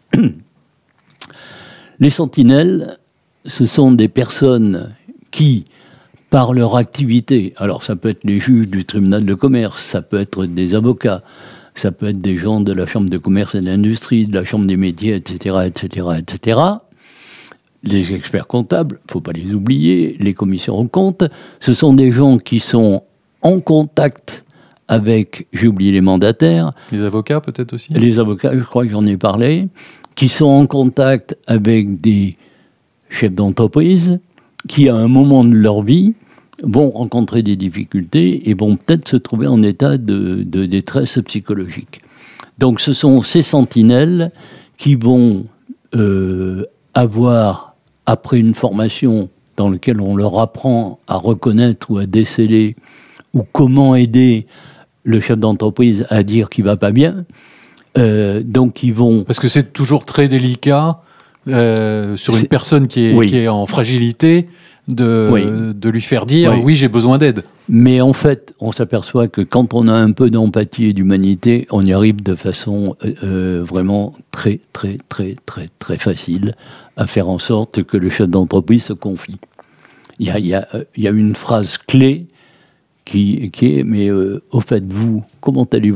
Les sentinelles, ce sont des personnes qui, par leur activité, alors ça peut être les juges du tribunal de commerce, ça peut être des avocats, ça peut être des gens de la chambre de commerce et d'industrie, de la chambre des métiers, et cetera, et cetera, et cetera. Les experts comptables, il ne faut pas les oublier, les commissions aux comptes, ce sont des gens qui sont en contact avec, j'ai oublié les mandataires. Les avocats peut-être aussi ? Les avocats, je crois que j'en ai parlé, qui sont en contact avec des chefs d'entreprise qui, à un moment de leur vie, vont rencontrer des difficultés et vont peut-être se trouver en état de, de détresse psychologique. Donc ce sont ces sentinelles qui vont euh, avoir, après une formation dans laquelle on leur apprend à reconnaître ou à déceler ou comment aider le chef d'entreprise à dire qu'il ne va pas bien, euh, donc ils vont... Parce que c'est toujours très délicat euh, sur une C'est... personne qui est, oui. qui est en fragilité de, oui. de lui faire dire oui, oui j'ai besoin d'aide. Mais en fait, on s'aperçoit que quand on a un peu d'empathie et d'humanité, on y arrive de façon euh, vraiment très, très, très, très, très facile à faire en sorte que le chef d'entreprise se confie. Il y a, il y a, il y a une phrase clé qui, qui est « Mais euh, au fait, vous, comment allez-vous »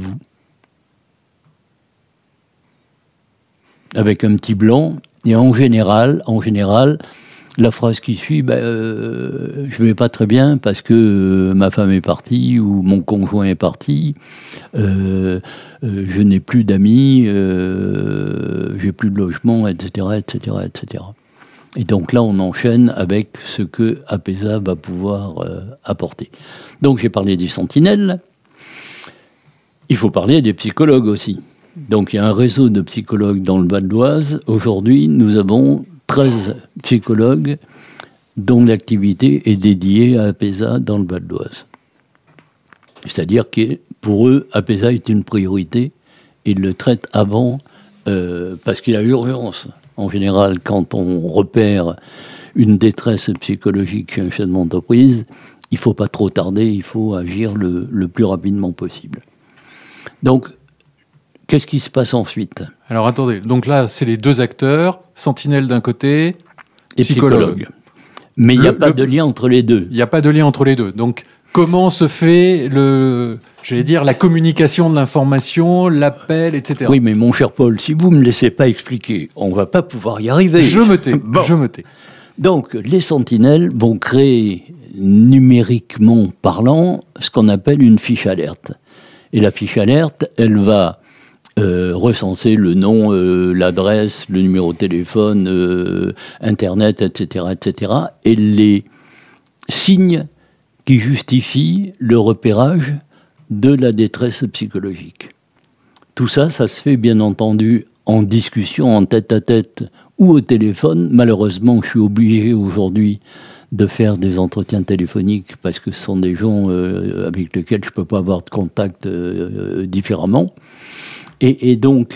Avec un petit blanc. Et en général, en général, la phrase qui suit, ben, euh, je vais pas très bien parce que euh, ma femme est partie ou mon conjoint est parti, euh, euh, je n'ai plus d'amis, euh, j'ai plus de logement, et cetera, et cetera, et cetera. Et donc là, on enchaîne avec ce que Apesa va pouvoir euh, apporter. Donc j'ai parlé des sentinelles. Il faut parler des psychologues aussi. Donc il y a un réseau de psychologues dans le Val d'Oise. Aujourd'hui, nous avons treize psychologues dont l'activité est dédiée à Apesa dans le Val d'Oise. C'est-à-dire que pour eux, Apesa est une priorité. Ils le traitent avant euh, parce qu'il y a urgence. En général, quand on repère une détresse psychologique chez un chef d'entreprise, il ne faut pas trop tarder, il faut agir le, le plus rapidement possible. Donc, qu'est-ce qui se passe ensuite ? Alors attendez, donc là, c'est les deux acteurs, sentinelle d'un côté, et psychologue. psychologue. Mais il n'y a Le- pas le- de lien entre les deux. Il n'y a pas de lien entre les deux. Donc, comment se fait le, j'allais dire, la communication de l'information, l'appel, et cetera. Oui, mais mon cher Paul, si vous ne me laissez pas expliquer, on ne va pas pouvoir y arriver. Je me tais, Bon. je me tais. Donc, les sentinelles vont créer, numériquement parlant, ce qu'on appelle une fiche alerte. Et la fiche alerte, elle va euh, recenser le nom, euh, l'adresse, le numéro de téléphone, euh, Internet, et cetera, et cetera, et les signes qui justifient le repérage de la détresse psychologique. Tout ça, ça se fait bien entendu en discussion, en tête-à-tête ou au téléphone. Malheureusement, je suis obligé aujourd'hui de faire des entretiens téléphoniques parce que ce sont des gens euh, avec lesquels je ne peux pas avoir de contact euh, différemment. Et, et donc,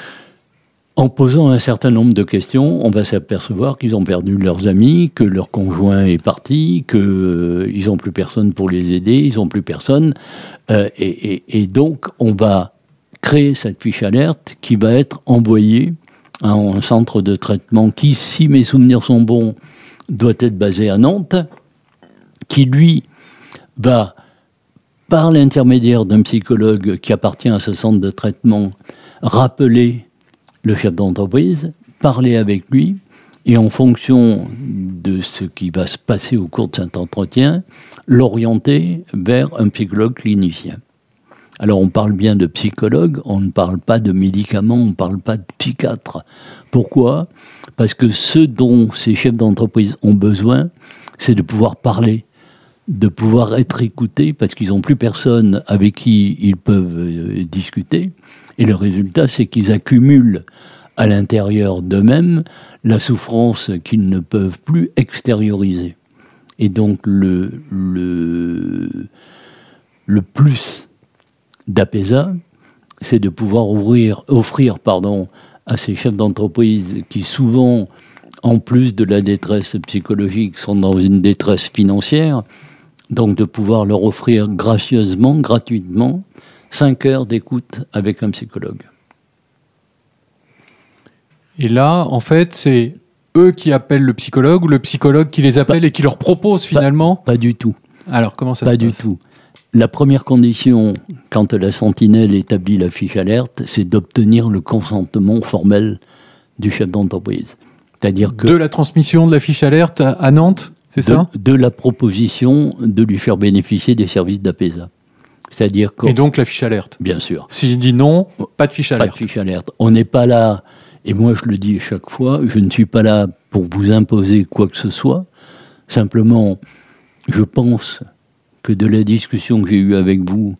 en posant un certain nombre de questions, on va s'apercevoir qu'ils ont perdu leurs amis, que leur conjoint est parti, qu'ils euh, n'ont plus personne pour les aider, ils n'ont plus personne. Euh, et, et, et donc, on va créer cette fiche alerte qui va être envoyée à un centre de traitement qui, si mes souvenirs sont bons, doit être basé à Nantes, qui, lui, va, par l'intermédiaire d'un psychologue qui appartient à ce centre de traitement, rappeler le chef d'entreprise, parler avec lui, et en fonction de ce qui va se passer au cours de cet entretien, l'orienter vers un psychologue clinicien. Alors on parle bien de psychologue, on ne parle pas de médicaments, on ne parle pas de psychiatre. Pourquoi ? Parce que ce dont ces chefs d'entreprise ont besoin, c'est de pouvoir parler, de pouvoir être écoutés, parce qu'ils n'ont plus personne avec qui ils peuvent euh, discuter. Et le résultat, c'est qu'ils accumulent à l'intérieur d'eux-mêmes la souffrance qu'ils ne peuvent plus extérioriser. Et donc le, le, le plus d'Apesa, c'est de pouvoir ouvrir, offrir pardon, à ces chefs d'entreprise qui souvent, en plus de la détresse psychologique, sont dans une détresse financière, donc de pouvoir leur offrir gracieusement, gratuitement, cinq heures d'écoute avec un psychologue. Et là, en fait, c'est eux qui appellent le psychologue ou le psychologue qui les appelle Pas- et qui leur propose finalement. Pas, pas du tout. Alors, comment ça Pas se du passe ? tout. La première condition, quand la sentinelle établit la fiche alerte, c'est d'obtenir le consentement formel du chef d'entreprise. C'est-à-dire que De la transmission de la fiche alerte à, à Nantes, c'est de, ça ? de la proposition de lui faire bénéficier des services d'Apesa. C'est-à-dire que, Et donc la fiche alerte. bien sûr, S'il dit non, pas de fiche pas de alerte. fiche alerte. On n'est pas là, et moi je le dis chaque fois, je ne suis pas là pour vous imposer quoi que ce soit. Simplement, je pense que de la discussion que j'ai eue avec vous,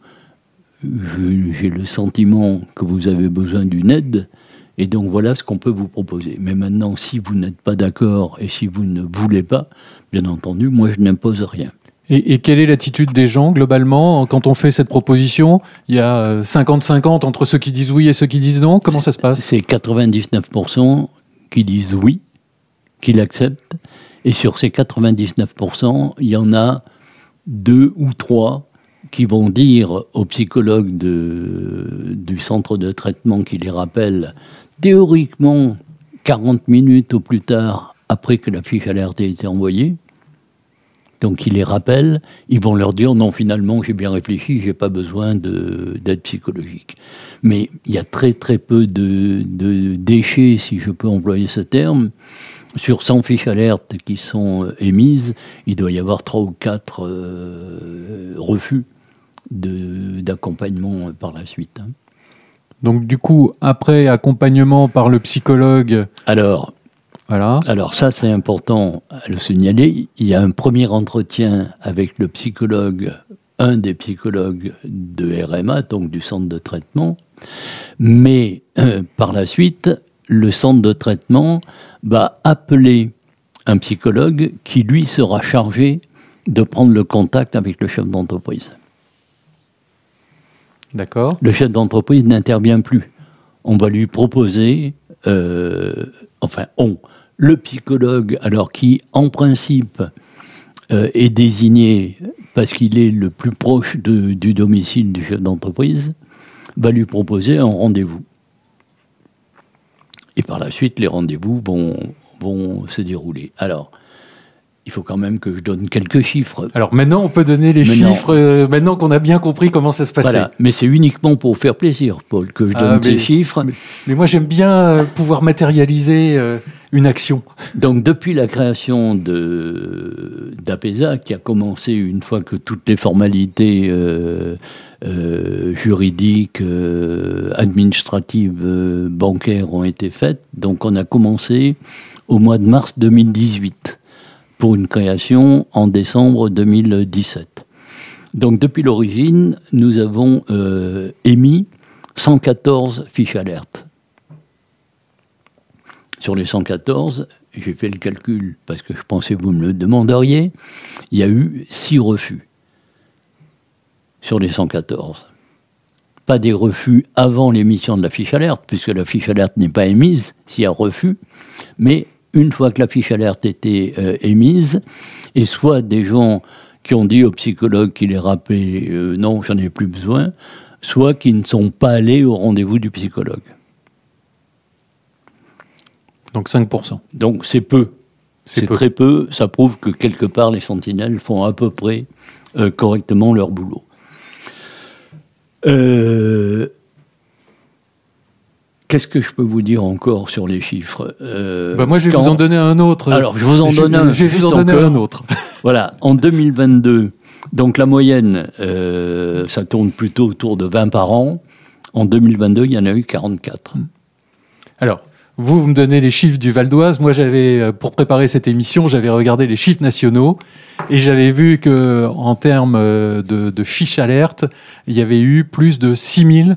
je- j'ai le sentiment que vous avez besoin d'une aide, et donc voilà ce qu'on peut vous proposer. Mais maintenant, si vous n'êtes pas d'accord et si vous ne voulez pas, bien entendu, moi je n'impose rien. Et, et quelle est l'attitude des gens globalement quand on fait cette proposition ? Il y a euh, cinquante cinquante entre ceux qui disent oui et ceux qui disent non. Comment ça se passe ? C'est quatre-vingt-dix-neuf pour cent qui disent oui, qui l'acceptent, et sur ces quatre-vingt-dix-neuf pour cent, il y en a deux ou trois qui vont dire au psychologue de, du centre de traitement qui les rappelle, théoriquement, quarante minutes au plus tard, après que la fiche alerte ait été envoyée. Donc ils les rappellent, ils vont leur dire non, finalement j'ai bien réfléchi, j'ai pas besoin de, d'aide psychologique. Mais il y a très très peu de, de déchets, si je peux employer ce terme. Sur cent fiches alertes qui sont émises, il doit y avoir trois ou quatre euh, refus de, d'accompagnement par la suite. Hein. Donc du coup, après accompagnement par le psychologue, Alors, voilà. Alors ça, c'est important à le signaler. Il y a un premier entretien avec le psychologue, un des psychologues de R M A, donc du centre de traitement. Mais euh, par la suite, le centre de traitement va appeler un psychologue qui, lui, sera chargé de prendre le contact avec le chef d'entreprise. D'accord. Le chef d'entreprise n'intervient plus on va lui proposer, euh, enfin on, le psychologue, alors qui en principe euh, est désigné parce qu'il est le plus proche de, du domicile du chef d'entreprise, va lui proposer un rendez-vous. Et par la suite, les rendez-vous vont, vont se dérouler. Alors, il faut quand même que je donne quelques chiffres. Alors maintenant, on peut donner les maintenant, chiffres, euh, maintenant qu'on a bien compris comment ça se passait. Voilà, mais c'est uniquement pour faire plaisir, Paul, que je donne ah, mais, ces chiffres. Mais, mais moi, j'aime bien euh, pouvoir matérialiser euh, une action. Donc, depuis la création de, d'Apesa, qui a commencé une fois que toutes les formalités euh, euh, juridiques, euh, administratives, euh, bancaires ont été faites, donc on a commencé au mois de mars deux mille dix-huit. Pour une création en décembre deux mille dix-sept. Donc depuis l'origine, nous avons euh, émis cent quatorze fiches alertes. Sur les cent quatorze, j'ai fait le calcul parce que je pensais que vous me le demanderiez, il y a eu six refus sur les cent quatorze. Pas des refus avant l'émission de la fiche alerte, puisque la fiche alerte n'est pas émise s'il y a refus, mais une fois que la fiche alerte était euh, émise, et soit des gens qui ont dit au psychologue qui les rappelait euh, non, j'en ai plus besoin, soit qui ne sont pas allés au rendez-vous du psychologue. Donc cinq pour cent. Donc c'est peu. C'est, c'est peu. Très peu. Ça prouve que quelque part les sentinelles font à peu près euh, correctement leur boulot. Euh... Qu'est-ce que je peux vous dire encore sur les chiffres euh, bah Moi, je vais quand... vous en donner un autre. Alors, je vous en donne un. Je vais vous en donner un autre. Voilà, en deux mille vingt-deux, donc la moyenne, euh, ça tourne plutôt autour de vingt par an. En deux mille vingt-deux, il y en a eu quarante-quatre. Alors, vous, vous me donnez les chiffres du Val d'Oise. Moi, j'avais, pour préparer cette émission, j'avais regardé les chiffres nationaux et j'avais vu que, en termes de, de fiches alertes, il y avait eu plus de six mille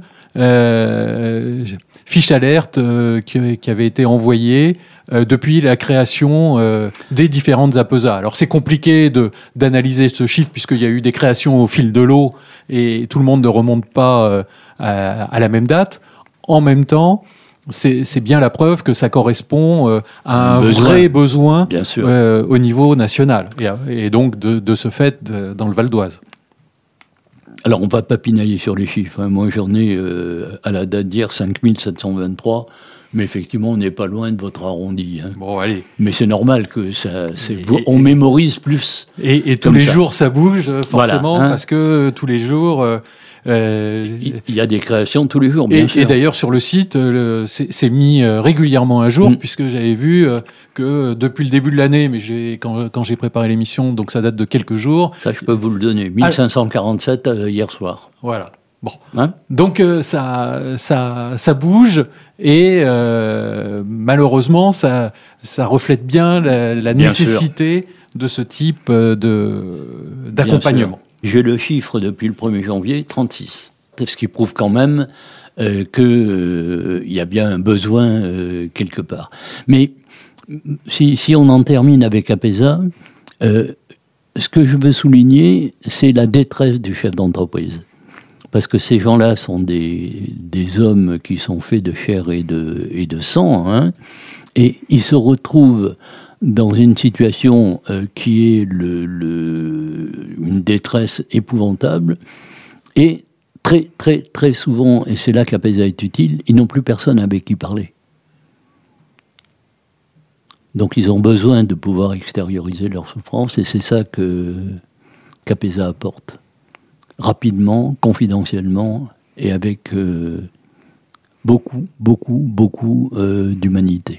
euh, fiches alertes euh, qui, qui avaient été envoyées euh, depuis la création euh, des différentes Apesa. Alors c'est compliqué de, d'analyser ce chiffre puisqu'il y a eu des créations au fil de l'eau et tout le monde ne remonte pas euh, à, à la même date. En même temps, c'est, c'est bien la preuve que ça correspond euh, à un besoin. vrai besoin euh, au niveau national et, et donc de, de ce fait de, dans le Val d'Oise. Alors, on va pas pinailler sur les chiffres. Hein. Moi, j'en ai, euh, à la date d'hier, cinq mille sept cent vingt-trois. Mais effectivement, on n'est pas loin de votre arrondi. Hein. Bon, allez. Mais c'est normal que ça... C'est, et, on et, mémorise plus. Et, et tous les ça. jours, ça bouge, forcément, voilà, hein. Parce que tous les jours... Euh, Euh, il y a des créations tous les jours, bien et, sûr. Et d'ailleurs, sur le site, le, c'est, c'est mis régulièrement à jour, mmh. puisque j'avais vu que depuis le début de l'année, mais j'ai, quand, quand j'ai préparé l'émission, donc ça date de quelques jours. Ça, je peux vous le donner. mille cinq cent quarante-sept euh, hier soir. Voilà. Bon. Hein donc, euh, ça, ça, ça bouge, et euh, malheureusement, ça, ça reflète bien la, la bien nécessité sûr. de ce type de, d'accompagnement. J'ai le chiffre depuis le premier janvier, trente-six. Ce qui prouve quand même euh, qu'il euh, y a bien un besoin euh, quelque part. Mais si, si on en termine avec Apesa, euh, ce que je veux souligner, c'est la détresse du chef d'entreprise. Parce que ces gens-là sont des, des hommes qui sont faits de chair et de, et de sang, hein, et ils se retrouvent dans une situation euh, qui est le, le, une détresse épouvantable, et très, très, très souvent, et c'est là qu'Apesa est utile, ils n'ont plus personne avec qui parler. Donc ils ont besoin de pouvoir extérioriser leur souffrance, et c'est ça que, qu'Apesa apporte. Rapidement, confidentiellement, et avec euh, beaucoup, beaucoup, beaucoup euh, d'humanité.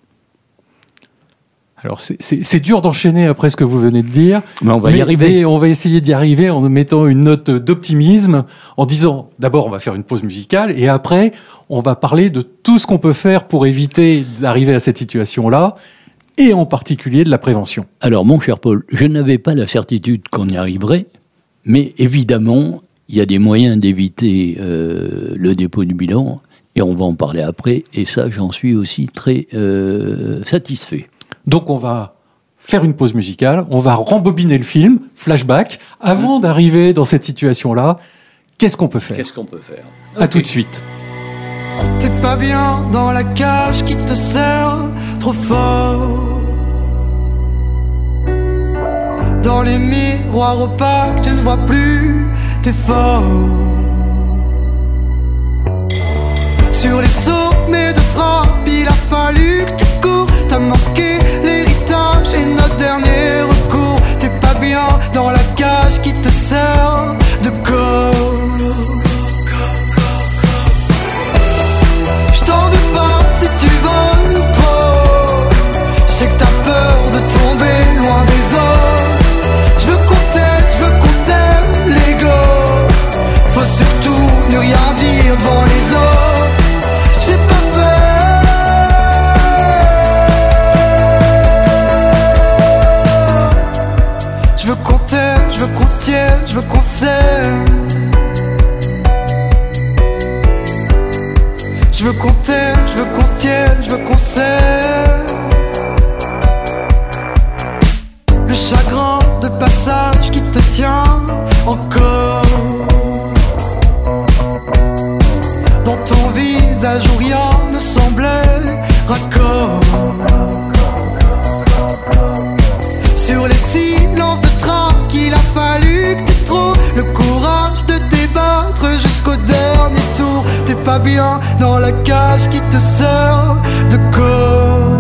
Alors, c'est, c'est, c'est dur d'enchaîner après ce que vous venez de dire. Mais on va mais, y arriver. Mais on va essayer d'y arriver en mettant une note d'optimisme, en disant, d'abord, on va faire une pause musicale, et après, on va parler de tout ce qu'on peut faire pour éviter d'arriver à cette situation-là, et en particulier de la prévention. Alors, mon cher Paul, je n'avais pas la certitude qu'on y arriverait, mais évidemment, il y a des moyens d'éviter euh, le dépôt du bilan, et on va en parler après, et ça, j'en suis aussi très euh, satisfait. Donc on va faire une pause musicale, on va rembobiner le film, flashback, avant d'arriver dans cette situation-là, qu'est-ce qu'on peut faire ? Qu'est-ce qu'on peut faire ? À okay. Tout de suite. T'es pas bien dans la cage qui te serre trop fort. Dans les miroirs opaques, tu ne vois plus tes forts. Sur les sommets de frappe, il a fallu que tu cours. T'as manqué l'héritage et notre dernier recours. T'es pas bien dans la cage qui te sert de corps. J't'en veux pas si tu voles trop. J'sais que t'as peur de tomber loin des autres. J'veux qu'on t'aime, j'veux qu'on t'aime, l'ego. Faut surtout ne rien dire devant les autres. J'ai pas peur. J'veux qu'on t'aime, j'veux qu'on se tienne, j'veux qu'on s'aime. Je veux qu'on t'aime, je veux qu'on se tienne, je veux qu'on s'aime. Le chagrin de passage qui te tient encore. Dans ton visage où rien ne semblait raccord. Sur les silences de train qu'il a fallu que t'aies trop le courage de débattre jusqu'au dernier tour. T'es pas bien dans la cage qui te sert de corps.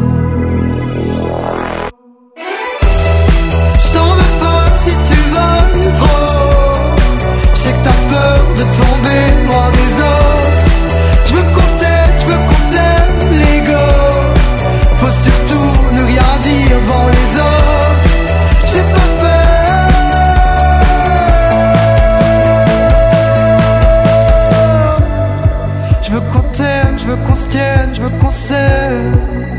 J't'en veux pas si tu voles trop. J'sais que t'as peur de tomber loin des autres. J'veux qu'on t'aime, j'veux qu'on t'aime, l'ego. Faut surtout ne rien dire devant les autres. J'ai pas peur. Je veux qu'on t'aime, je veux qu'on se tienne, je veux qu'on s'aime.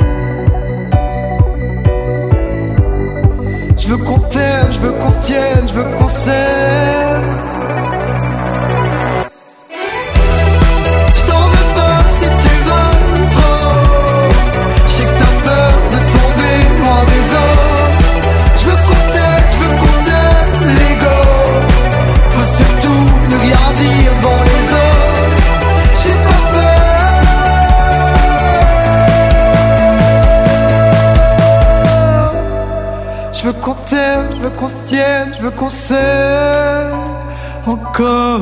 Je veux qu'on t'aime, je veux qu'on se tienne, je veux qu'on s'aime. Je t'en veux pas si tu voles trop. Je sais que t'as peur de tomber loin des autres. Je veux qu'on t'aime, je veux qu'on t'aime, l'ego. Faut surtout ne rien dire devant les autres. J'ai pas peur. Je veux qu'on t'aime, je veux qu'on se tienne, je veux qu'on s'aime encore.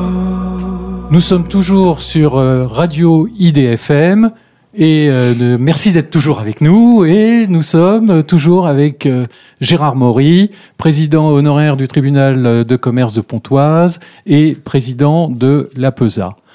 Nous sommes toujours sur euh, Radio I D F M et euh, de, merci d'être toujours avec nous. Et nous sommes toujours avec euh, Gérard Maury, président honoraire du tribunal de commerce de Pontoise et président de l'A P E S A.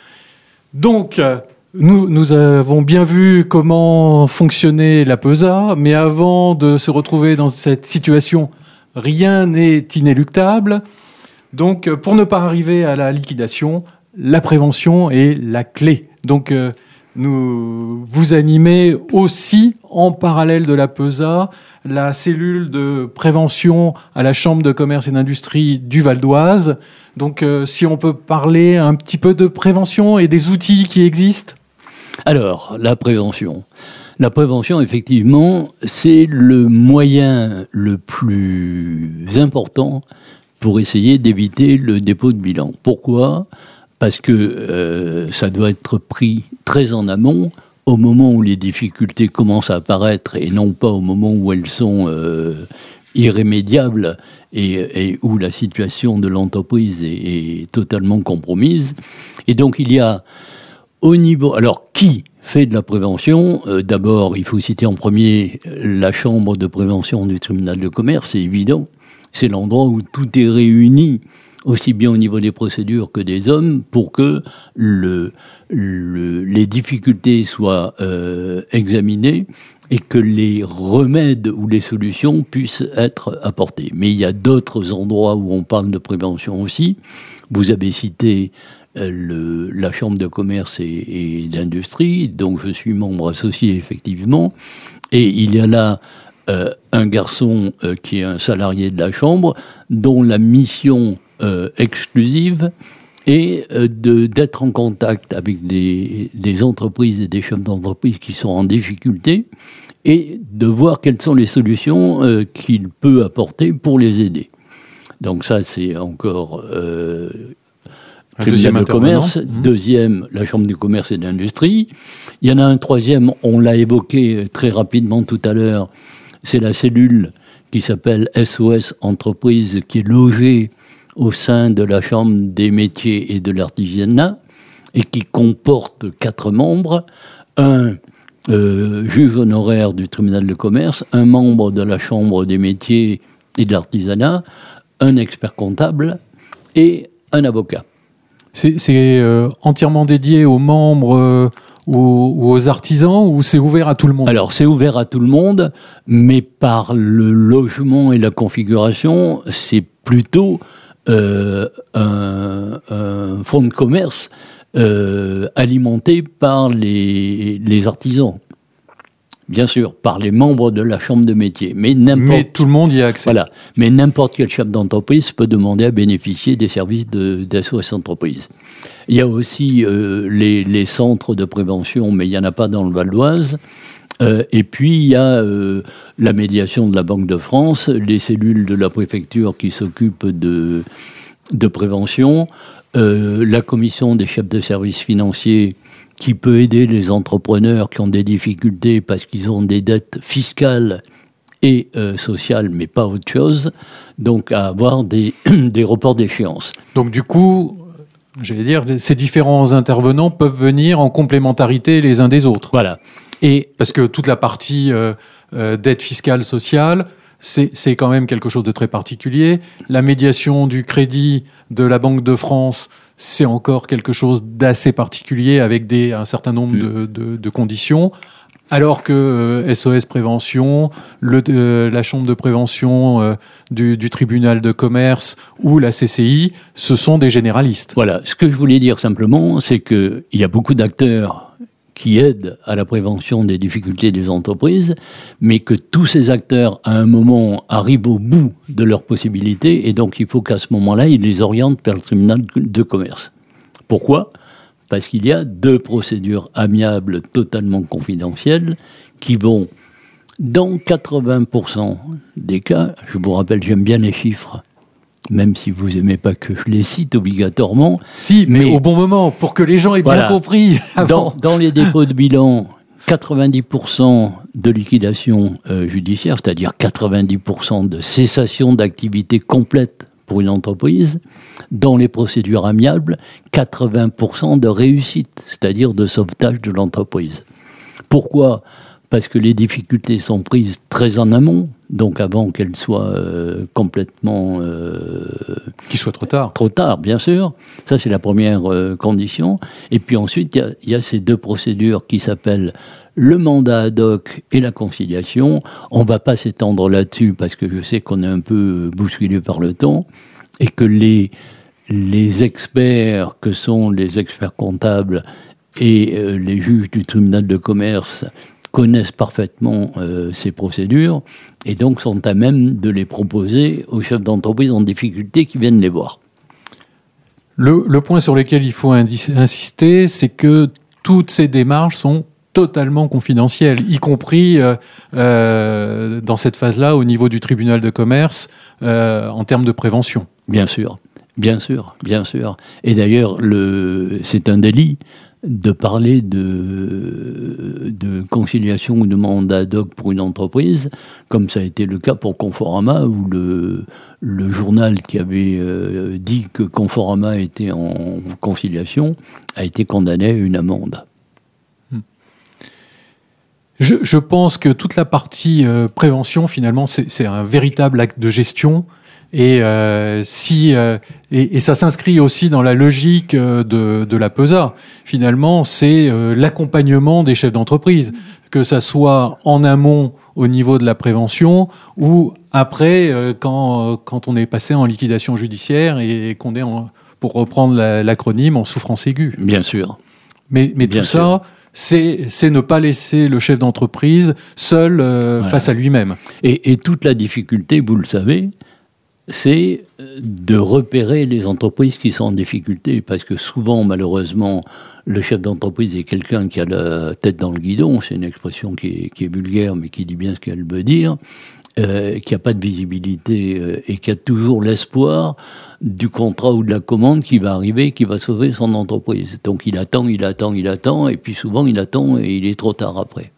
Donc, euh, nous, nous avons bien vu comment fonctionnait l'A P E S A, mais avant de se retrouver dans cette situation, rien n'est inéluctable. Donc, pour ne pas arriver à la liquidation, la prévention est la clé. Donc, euh, nous vous animez aussi, en parallèle de l'A P E S A, la cellule de prévention à la Chambre de commerce et d'industrie du Val d'Oise. Donc, euh, si on peut parler un petit peu de prévention et des outils qui existent. Alors, la prévention. La prévention, effectivement, c'est le moyen le plus important pour essayer d'éviter le dépôt de bilan. Pourquoi ? Parce que euh, ça doit être pris très en amont, au moment où les difficultés commencent à apparaître, et non pas au moment où elles sont euh, irrémédiables et, et où la situation de l'entreprise est, est totalement compromise. Et donc il y a au niveau... Alors, qui fait de la prévention ? euh, D'abord, il faut citer en premier la Chambre de prévention du tribunal de commerce, c'est évident. C'est l'endroit où tout est réuni, aussi bien au niveau des procédures que des hommes, pour que le, le, les difficultés soient euh, examinées et que les remèdes ou les solutions puissent être apportées. Mais il y a d'autres endroits où on parle de prévention aussi. Vous avez cité Le, la Chambre de commerce et, et d'industrie, dont je suis membre associé effectivement, et il y a là euh, un garçon euh, qui est un salarié de la Chambre, dont la mission euh, exclusive est euh, de, d'être en contact avec des, des entreprises et des chefs d'entreprise qui sont en difficulté, et de voir quelles sont les solutions euh, qu'il peut apporter pour les aider. Donc ça, c'est encore... Euh, tribunal de commerce. Mmh. Deuxième, la Chambre du commerce et de l'industrie. Il y en a un troisième, on l'a évoqué très rapidement tout à l'heure, c'est la cellule qui s'appelle S O S Entreprise, qui est logée au sein de la Chambre des métiers et de l'artisanat, et qui comporte quatre membres, un euh, juge honoraire du tribunal de commerce, un membre de la Chambre des métiers et de l'artisanat, un expert comptable et un avocat. C'est, c'est euh, entièrement dédié aux membres euh, ou, ou aux artisans, ou c'est ouvert à tout le monde ? Alors, c'est ouvert à tout le monde, mais par le logement et la configuration, c'est plutôt euh, un, un fonds de commerce euh, alimenté par les, les artisans. Bien sûr, par les membres de la Chambre de métier. Mais, n'importe, mais tout le monde y a accès. Voilà. Mais n'importe quel chef d'entreprise peut demander à bénéficier des services de, d'S O S Entreprise. Il y a aussi euh, les, les centres de prévention, mais il n'y en a pas dans le Val d'Oise. Euh, et puis, il y a euh, la médiation de la Banque de France, les cellules de la préfecture qui s'occupent de, de prévention, euh, la commission des chefs de services financiers qui peut aider les entrepreneurs qui ont des difficultés parce qu'ils ont des dettes fiscales et euh, sociales, mais pas autre chose, donc à avoir des, des reports d'échéance. Donc du coup, j'allais dire, ces différents intervenants peuvent venir en complémentarité les uns des autres. Voilà. Et parce que toute la partie euh, euh, dette fiscale, sociale, c'est, c'est quand même quelque chose de très particulier. La médiation du crédit de la Banque de France, c'est encore quelque chose d'assez particulier avec des, un certain nombre mmh. de, de, de conditions. Alors que euh, S O S Prévention, le, euh, la Chambre de prévention euh, du, du tribunal de commerce ou la C C I, ce sont des généralistes. Voilà. Ce que je voulais dire simplement, c'est qu'il y a beaucoup d'acteurs qui aident à la prévention des difficultés des entreprises, mais que tous ces acteurs, à un moment, arrivent au bout de leurs possibilités, et donc il faut qu'à ce moment-là, ils les orientent vers le tribunal de commerce. Pourquoi ? Parce qu'il y a deux procédures amiables totalement confidentielles qui vont, dans quatre-vingts pour cent des cas, je vous rappelle, j'aime bien les chiffres, même si vous n'aimez pas que je les cite obligatoirement. Si, mais, mais au bon moment, pour que les gens aient voilà, bien compris. Dans, dans les dépôts de bilan, quatre-vingt-dix pour cent de liquidation euh, judiciaire, c'est-à-dire quatre-vingt-dix pour cent de cessation d'activité complète pour une entreprise. Dans les procédures amiables, quatre-vingts pour cent de réussite, c'est-à-dire de sauvetage de l'entreprise. Pourquoi ? Parce que les difficultés sont prises très en amont, donc avant qu'elles soient euh, complètement... Euh, Qu'il soit trop tard. Trop tard, bien sûr. Ça, c'est la première euh, condition. Et puis ensuite, il y, y a ces deux procédures qui s'appellent le mandat ad hoc et la conciliation. On ne va pas s'étendre là-dessus parce que je sais qu'on est un peu bousculé par le temps et que les, les experts que sont les experts comptables et euh, les juges du tribunal de commerce connaissent parfaitement euh, ces procédures et donc sont à même de les proposer aux chefs d'entreprise en difficulté qui viennent les voir. Le, le point sur lequel il faut indi- insister, c'est que toutes ces démarches sont totalement confidentielles, y compris euh, euh, dans cette phase-là au niveau du tribunal de commerce euh, en termes de prévention. Bien sûr, bien sûr, bien sûr. Et d'ailleurs, le, c'est un délit de parler de, de conciliation ou de mandat ad hoc pour une entreprise, comme ça a été le cas pour Conforama, où le, le journal qui avait euh, dit que Conforama était en conciliation a été condamné à une amende. Je, je pense que toute la partie euh, prévention, finalement, c'est, c'est un véritable acte de gestion. Et, euh, si, euh, et, et ça s'inscrit aussi dans la logique euh, de, de la P E S A. Finalement, c'est euh, l'accompagnement des chefs d'entreprise, que ça soit en amont au niveau de la prévention ou après, euh, quand, quand on est passé en liquidation judiciaire et qu'on est, en, pour reprendre la, l'acronyme, en souffrance aiguë. Bien sûr. Mais, mais tout sûr. ça, c'est, c'est ne pas laisser le chef d'entreprise seul euh, voilà. face à lui-même. Et, et toute la difficulté, vous le savez, c'est de repérer les entreprises qui sont en difficulté, parce que souvent, malheureusement, le chef d'entreprise est quelqu'un qui a la tête dans le guidon, c'est une expression qui est, qui est vulgaire, mais qui dit bien ce qu'elle veut dire, euh, qui n'a pas de visibilité euh, et qui a toujours l'espoir du contrat ou de la commande qui va arriver, qui va sauver son entreprise. Donc il attend, il attend, il attend, et puis souvent il attend et il est trop tard après.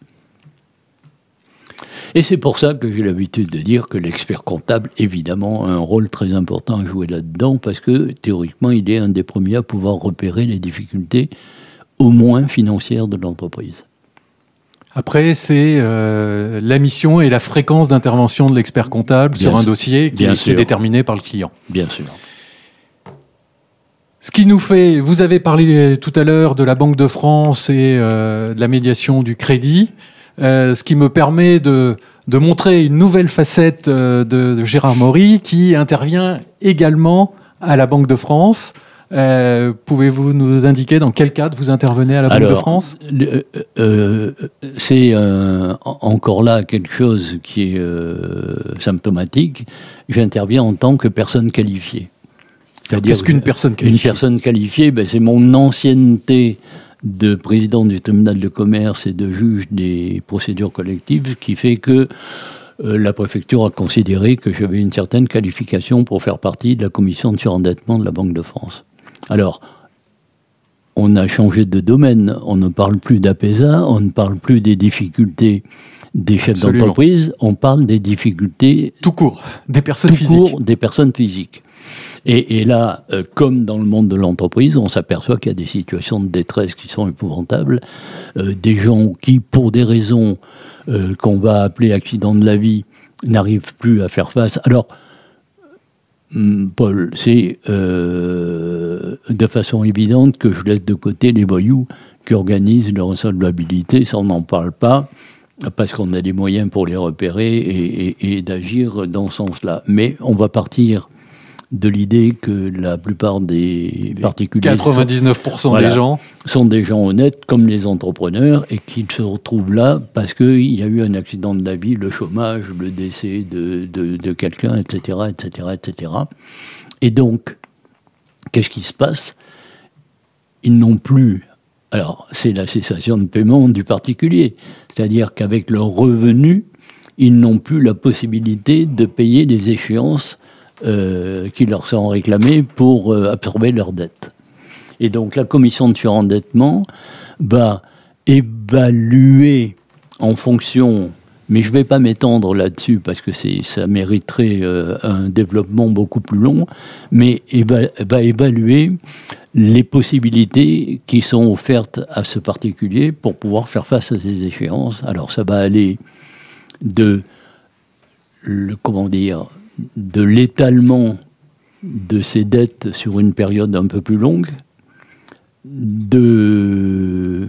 Et c'est pour ça que j'ai l'habitude de dire que l'expert comptable, évidemment, a un rôle très important à jouer là-dedans, parce que théoriquement, il est un des premiers à pouvoir repérer les difficultés, au moins financières, de l'entreprise. Après, c'est euh, la mission et la fréquence d'intervention de l'expert comptable bien sur un dossier qui, qui est déterminé par le client. Bien sûr. Ce qui nous fait, vous avez parlé tout à l'heure de la Banque de France et euh, de la médiation du crédit, euh, ce qui me permet de, de montrer une nouvelle facette euh, de, de Gérard Maury qui intervient également à la Banque de France. Euh, pouvez-vous nous indiquer dans quel cadre vous intervenez à la Banque Alors, de France ? euh, euh, C'est euh, encore là quelque chose qui est euh, symptomatique. J'interviens en tant que personne qualifiée. C'est-à-dire Qu'est-ce qu'une personne qualifiée ? Une personne qualifiée, ben, c'est mon ancienneté de président du tribunal de commerce et de juge des procédures collectives qui fait que euh, la préfecture a considéré que j'avais une certaine qualification pour faire partie de la commission de surendettement de la Banque de France. Alors, on a changé de domaine, on ne parle plus d'A P E S A, on ne parle plus des difficultés des chefs Absolument. d'entreprise, on parle des difficultés... Tout court, des personnes tout physiques. Court, des personnes physiques. Et, et là, euh, comme dans le monde de l'entreprise, on s'aperçoit qu'il y a des situations de détresse qui sont épouvantables, euh, des gens qui, pour des raisons euh, qu'on va appeler accidents de la vie, n'arrivent plus à faire face. Alors, Paul, c'est euh, de façon évidente que je laisse de côté les voyous qui organisent leur insolvabilité, ça on n'en parle pas, parce qu'on a des moyens pour les repérer et, et, et d'agir dans ce sens-là. Mais on va partir de l'idée que la plupart des particuliers... quatre-vingt-dix-neuf pour cent voilà, des gens sont des gens honnêtes, comme les entrepreneurs, et qui se retrouvent là parce qu'il y a eu un accident de la vie, le chômage, le décès de, de, de quelqu'un, et cetera, et cetera, et cetera. Et donc, qu'est-ce qui se passe ? Ils n'ont plus... Alors, c'est la cessation de paiement du particulier. C'est-à-dire qu'avec leurs revenus, ils n'ont plus la possibilité de payer les échéances Euh, qui leur sont réclamés pour euh, absorber leurs dettes. Et donc la commission de surendettement va évaluer en fonction, mais je ne vais pas m'étendre là-dessus parce que c'est, ça mériterait euh, un développement beaucoup plus long, mais éva- va évaluer les possibilités qui sont offertes à ce particulier pour pouvoir faire face à ces échéances. Alors ça va aller de, le, comment dire, de l'étalement de ces dettes sur une période un peu plus longue, de,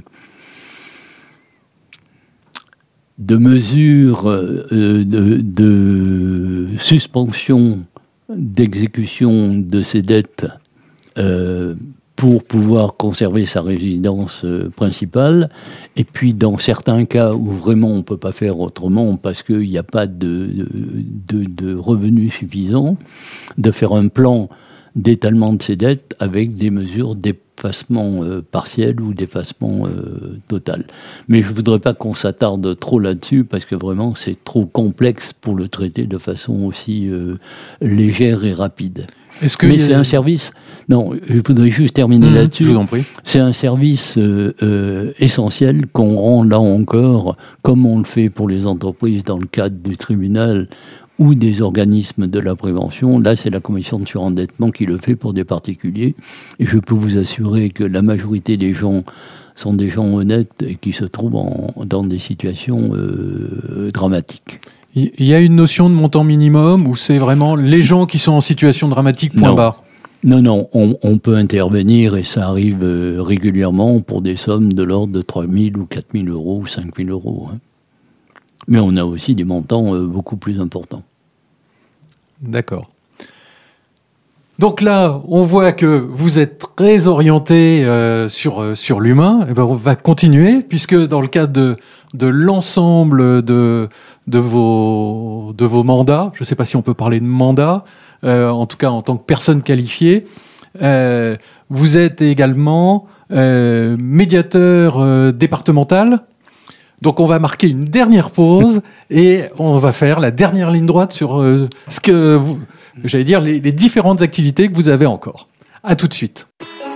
de mesures euh, de, de suspension d'exécution de ces dettes euh, pour pouvoir conserver sa résidence euh, principale, et puis dans certains cas où vraiment on ne peut pas faire autrement parce qu'il n'y a pas de, de, de revenus suffisants, de faire un plan d'étalement de ces dettes avec des mesures d'effacement euh, partiel ou d'effacement euh, total. Mais je ne voudrais pas qu'on s'attarde trop là-dessus parce que vraiment c'est trop complexe pour le traiter de façon aussi euh, légère et rapide. Est-ce que Mais c'est a... un service... Non, je voudrais juste terminer mmh, là-dessus. Je vous en prie. C'est un service euh, euh, essentiel qu'on rend là encore, comme on le fait pour les entreprises dans le cadre du tribunal ou des organismes de la prévention. Là, c'est la commission de surendettement qui le fait pour des particuliers. Et je peux vous assurer que la majorité des gens sont des gens honnêtes et qui se trouvent en, dans des situations euh, dramatiques. Il y a une notion de montant minimum où c'est vraiment les gens qui sont en situation dramatique, point non. barre. Non, non, on, on peut intervenir et ça arrive euh, régulièrement pour des sommes de l'ordre de trois mille ou quatre mille euros ou cinq mille euros. Hein. Mais on a aussi des montants euh, beaucoup plus importants. D'accord. Donc là, on voit que vous êtes très orienté euh, sur, euh, sur l'humain. Et ben on va continuer, puisque dans le cadre de, de l'ensemble de, de, vos, de vos mandats, je ne sais pas si on peut parler de mandat, euh, en tout cas en tant que personne qualifiée, euh, vous êtes également euh, médiateur euh, départemental. Donc on va marquer une dernière pause et on va faire la dernière ligne droite sur euh, ce que vous, j'allais dire, les, les différentes activités que vous avez encore. À tout de suite.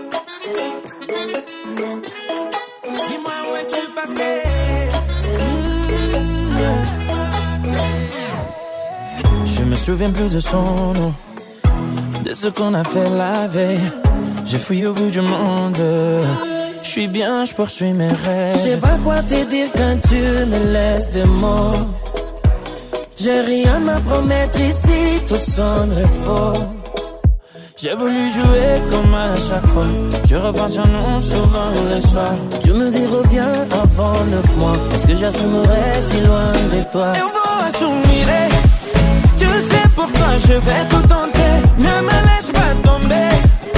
Je me souviens plus de son nom, de ce qu'on a fait la veille. J'ai fouillé au bout du monde. Je suis bien, je poursuis mes rêves. Je sais pas quoi te dire quand tu me laisses des mots. J'ai rien à promettre ici, tout sonnerait faux. J'ai voulu jouer comme à chaque fois. Je repense à nous souvent le soir. Tu me dis reviens avant neuf mois. Est-ce que j'assumerai si loin de toi? Et on va assumer. Tu sais pourquoi je vais tout tenter. Ne me laisse pas tomber.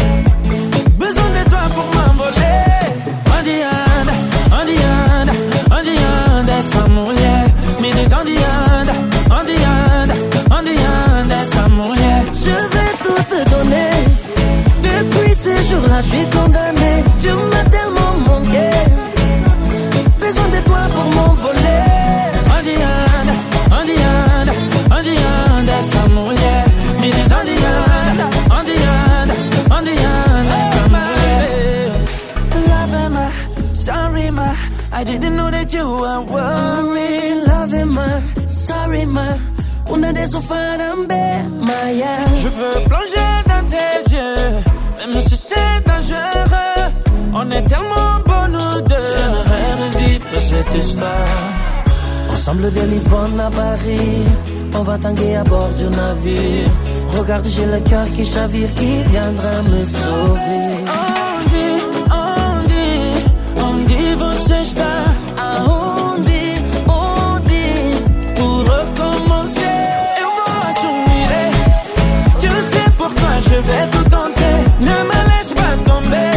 Besoin de toi pour m'envoler. Andianda, Andianda, Andianda, sa mulher. Me diz Andianda, Andianda, Andianda, sa mulher. Je vais tout te donner. Depuis ce jour-là, je suis condamné. Tu m'as tellement manqué. Besoin de toi pour m'envoler. Andianda, Andianda, Andianda, sa mulher. Me diz Andianda, Andianda, Andianda, sa mulher. Love ma, sorry ma, I didn't know that you were worried. Love ma, sorry ma, una de sofarambe, Maya. Je veux plonger dans tes yeux, même si c'est dangereux. On est tellement bons nous deux. J'aimerais revivre cette histoire. Ensemble de Lisbonne à Paris, on va tanguer à bord du navire. Regarde, j'ai le cœur qui chavire, qui viendra me sauver. On dit, on dit, on dit você está aonde, onde, pour recommencer. Eu vou assumir. Tu sais pourquoi je vais tout tenter. Ne me laisse pas tomber.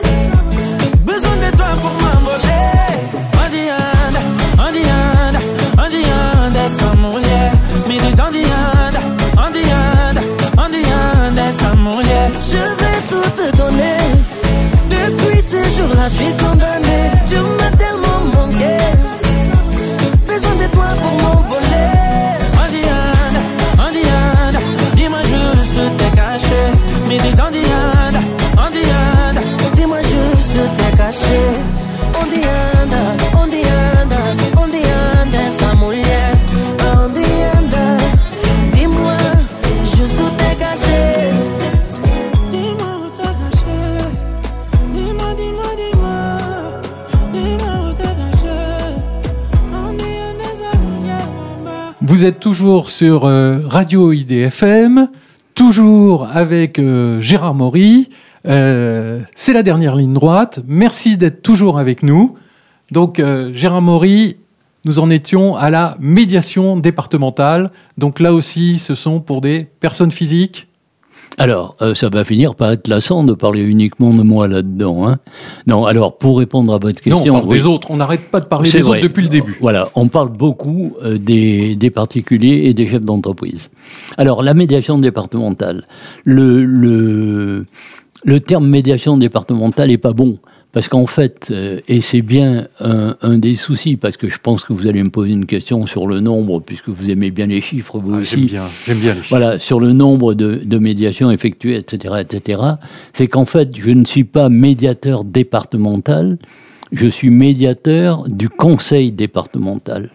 Besoin de toi pour m'envoler. Andianda, Andianda, Andianda, sa mulher. Me diz Andianda, Andianda, Andianda, sa mulher. Je vais tout te donner. Depuis ce jour-là, je suis condamné. Tu m'as tellement manqué. Besoin de toi pour m'envoler. Andianda, Andianda, dis-moi juste t'es caché. Me diz Andianda, Andianda, dis-moi juste t'es caché. Andianda, Andianda, Andianda, sa mulher. Andianda, dis-moi juste où t'es caché. Dis-moi où t'es caché. Dis-moi, dis-moi, dis-moi. Dis-moi où t'es caché. Andianda, sa mulher. Vous êtes toujours sur euh, Radio I D F M, toujours avec euh, Gérard Maury. Euh, c'est la dernière ligne droite. Merci d'être toujours avec nous. Donc, euh, Gérard Maury, nous en étions à la médiation départementale. Donc là aussi, ce sont pour des personnes physiques. Alors, euh, ça va finir par être lassant de parler uniquement de moi là-dedans. Hein. Non, alors, pour répondre à votre question... Non, on parle oui, des autres. On n'arrête pas de parler c'est des vrai. autres depuis le début. Voilà, on parle beaucoup euh, des, des particuliers et des chefs d'entreprise. Alors, la médiation départementale. Le, le, le terme médiation départementale n'est pas bon. Parce qu'en fait, euh, et c'est bien un, un des soucis, parce que je pense que vous allez me poser une question sur le nombre, puisque vous aimez bien les chiffres, vous Ah, aussi. j'aime bien, j'aime bien les chiffres. Voilà, sur le nombre de, de médiations effectuées, et cetera, et cetera. C'est qu'en fait, je ne suis pas médiateur départemental, je suis médiateur du conseil départemental.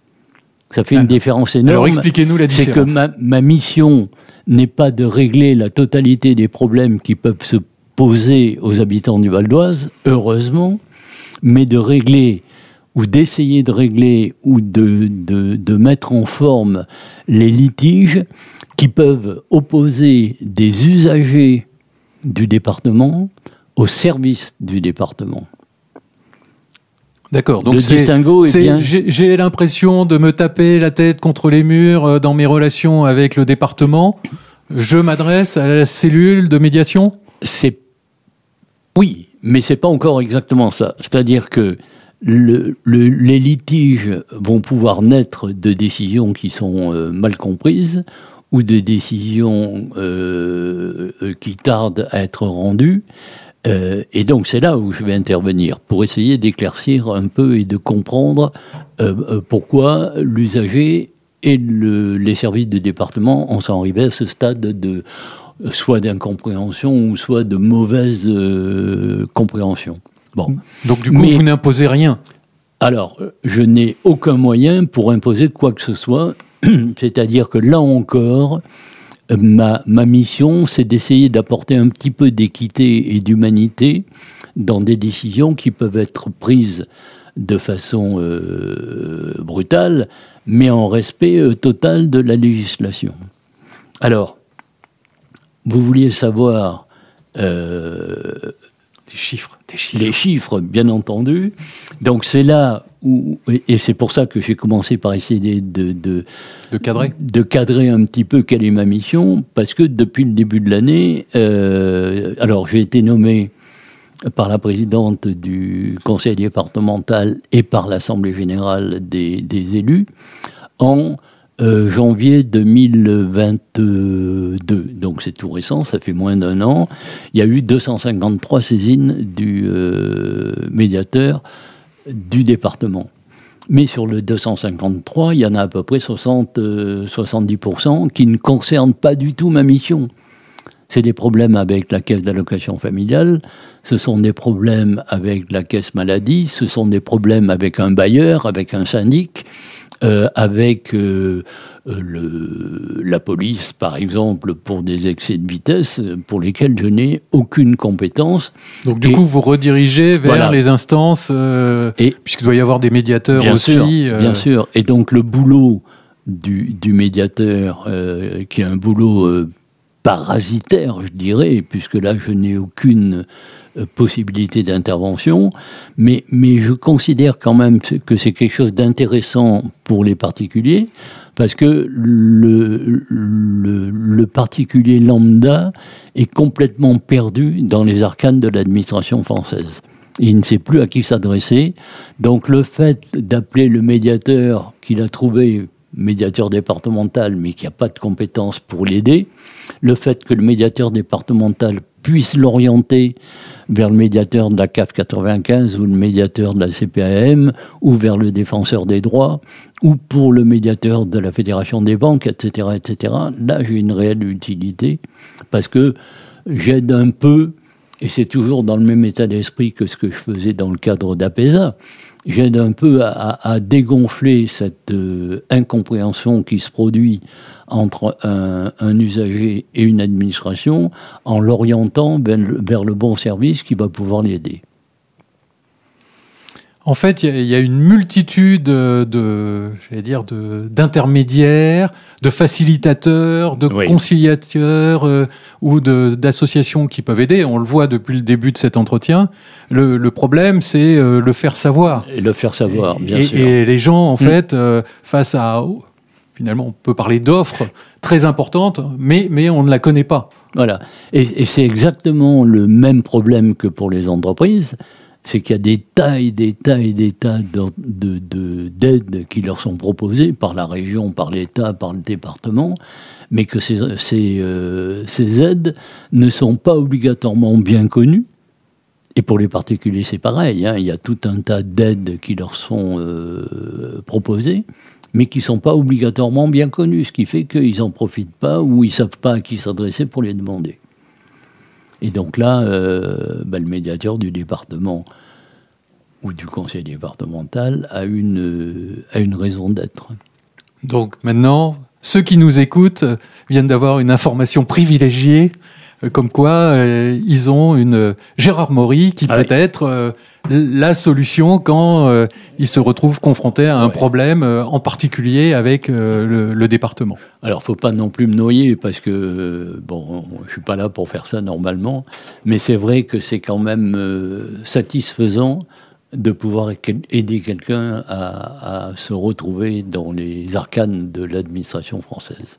Ça fait une Ah. différence énorme. Alors expliquez-nous la C'est différence. que ma, ma mission n'est pas de régler la totalité des problèmes qui peuvent se poser aux habitants du Val d'Oise, heureusement, mais de régler ou d'essayer de régler ou de, de, de mettre en forme les litiges qui peuvent opposer des usagers du département au service du département. D'accord. Donc Le c'est, distinguo est c'est- bien- j'ai, j'ai l'impression de me taper la tête contre les murs euh, dans mes relations avec le département. Je m'adresse à la cellule de médiation. C'est oui, mais c'est pas encore exactement ça. C'est-à-dire que le, le, les litiges vont pouvoir naître de décisions qui sont euh, mal comprises ou de décisions euh, euh, qui tardent à être rendues. Euh, et donc c'est là où je vais intervenir pour essayer d'éclaircir un peu et de comprendre euh, euh, pourquoi l'usager et le, les services du département en sont arrivés à ce stade de soit d'incompréhension ou soit de mauvaise euh, compréhension. Bon. Donc du coup, Mais, vous n'imposez rien. Alors, je n'ai aucun moyen pour imposer quoi que ce soit. C'est-à-dire que là encore, ma, ma mission, c'est d'essayer d'apporter un petit peu d'équité et d'humanité dans des décisions qui peuvent être prises de façon euh, brutale, mais en respect euh, total de la législation. Alors, vous vouliez savoir euh, des chiffres, des chiffres. Les chiffres, bien entendu. Donc c'est là où, et c'est pour ça que j'ai commencé par essayer de, de, de, cadrer. de cadrer un petit peu quelle est ma mission, parce que depuis le début de l'année, euh, alors j'ai été nommé par la présidente du conseil départemental et par l'Assemblée générale des, des élus en euh, janvier deux mille vingt-deux. Donc c'est tout récent, ça fait moins d'un an. Il y a eu deux cent cinquante-trois saisines du euh, médiateur du département. Mais sur le deux cent cinquante-trois, il y en a à peu près soixante, euh, soixante-dix pour cent qui ne concernent pas du tout ma mission. C'est des problèmes avec la caisse d'allocation familiale, ce sont des problèmes avec la caisse maladie, ce sont des problèmes avec un bailleur, avec un syndic, euh, avec euh, le, la police, par exemple, pour des excès de vitesse pour lesquels je n'ai aucune compétence. Donc du et, coup, vous redirigez vers voilà. les instances, euh, et, puisqu'il doit y avoir des médiateurs bien aussi. Sûr, euh... Bien sûr. Et donc le boulot du, du médiateur, euh, qui est un boulot euh, parasitaire, je dirais, puisque là, je n'ai aucune euh, possibilité d'intervention, mais, mais je considère quand même que c'est quelque chose d'intéressant pour les particuliers, parce que le, le, le particulier lambda est complètement perdu dans les arcanes de l'administration française. Il ne sait plus à qui s'adresser. Donc le fait d'appeler le médiateur qu'il a trouvé médiateur départemental, mais qui n'a pas de compétences pour l'aider, le fait que le médiateur départemental puisse l'orienter vers le médiateur de la C A F quatre-vingt-quinze ou le médiateur de la C P A M ou vers le défenseur des droits ou pour le médiateur de la Fédération des banques, et cetera, et cetera. Là, j'ai une réelle utilité parce que j'aide un peu, et c'est toujours dans le même état d'esprit que ce que je faisais dans le cadre d'APESA, j'aide un peu à, à dégonfler cette euh, incompréhension qui se produit entre un, un usager et une administration en l'orientant vers, vers le bon service qui va pouvoir l'aider. En fait, il y, y a une multitude de, j'allais dire, de, d'intermédiaires, de facilitateurs, de oui. conciliateurs euh, ou de, d'associations qui peuvent aider. On le voit depuis le début de cet entretien. Le, le problème, c'est euh, le faire savoir. Et le faire savoir, bien et, sûr. Et les gens, en mmh. fait, euh, face à... Finalement, on peut parler d'offres très importantes, mais, mais on ne la connaît pas. Voilà. Et, et c'est exactement le même problème que pour les entreprises. C'est qu'il y a des tas et des tas et des tas de, de, de, d'aides qui leur sont proposées par la région, par l'État, par le département, mais que ces, ces, euh, ces aides ne sont pas obligatoirement bien connues. Et pour les particuliers, c'est pareil. Hein, il y a tout un tas d'aides qui leur sont euh, proposées, mais qui ne sont pas obligatoirement bien connues, ce qui fait qu'ils n'en profitent pas ou ils ne savent pas à qui s'adresser pour les demander. Et donc là, euh, bah, le médiateur du département ou du conseil départemental a une, euh, a une raison d'être. Donc maintenant, ceux qui nous écoutent viennent d'avoir une information privilégiée, euh, comme quoi euh, ils ont une euh, Gérard Maury qui ah peut oui. être euh, la solution quand euh, ils se retrouvent confrontés à un ouais. problème, euh, en particulier avec euh, le, le département. Alors, faut pas non plus me noyer parce que euh, bon, je suis pas là pour faire ça normalement, mais c'est vrai que c'est quand même euh, satisfaisant de pouvoir aider quelqu'un à, à se retrouver dans les arcanes de l'administration française.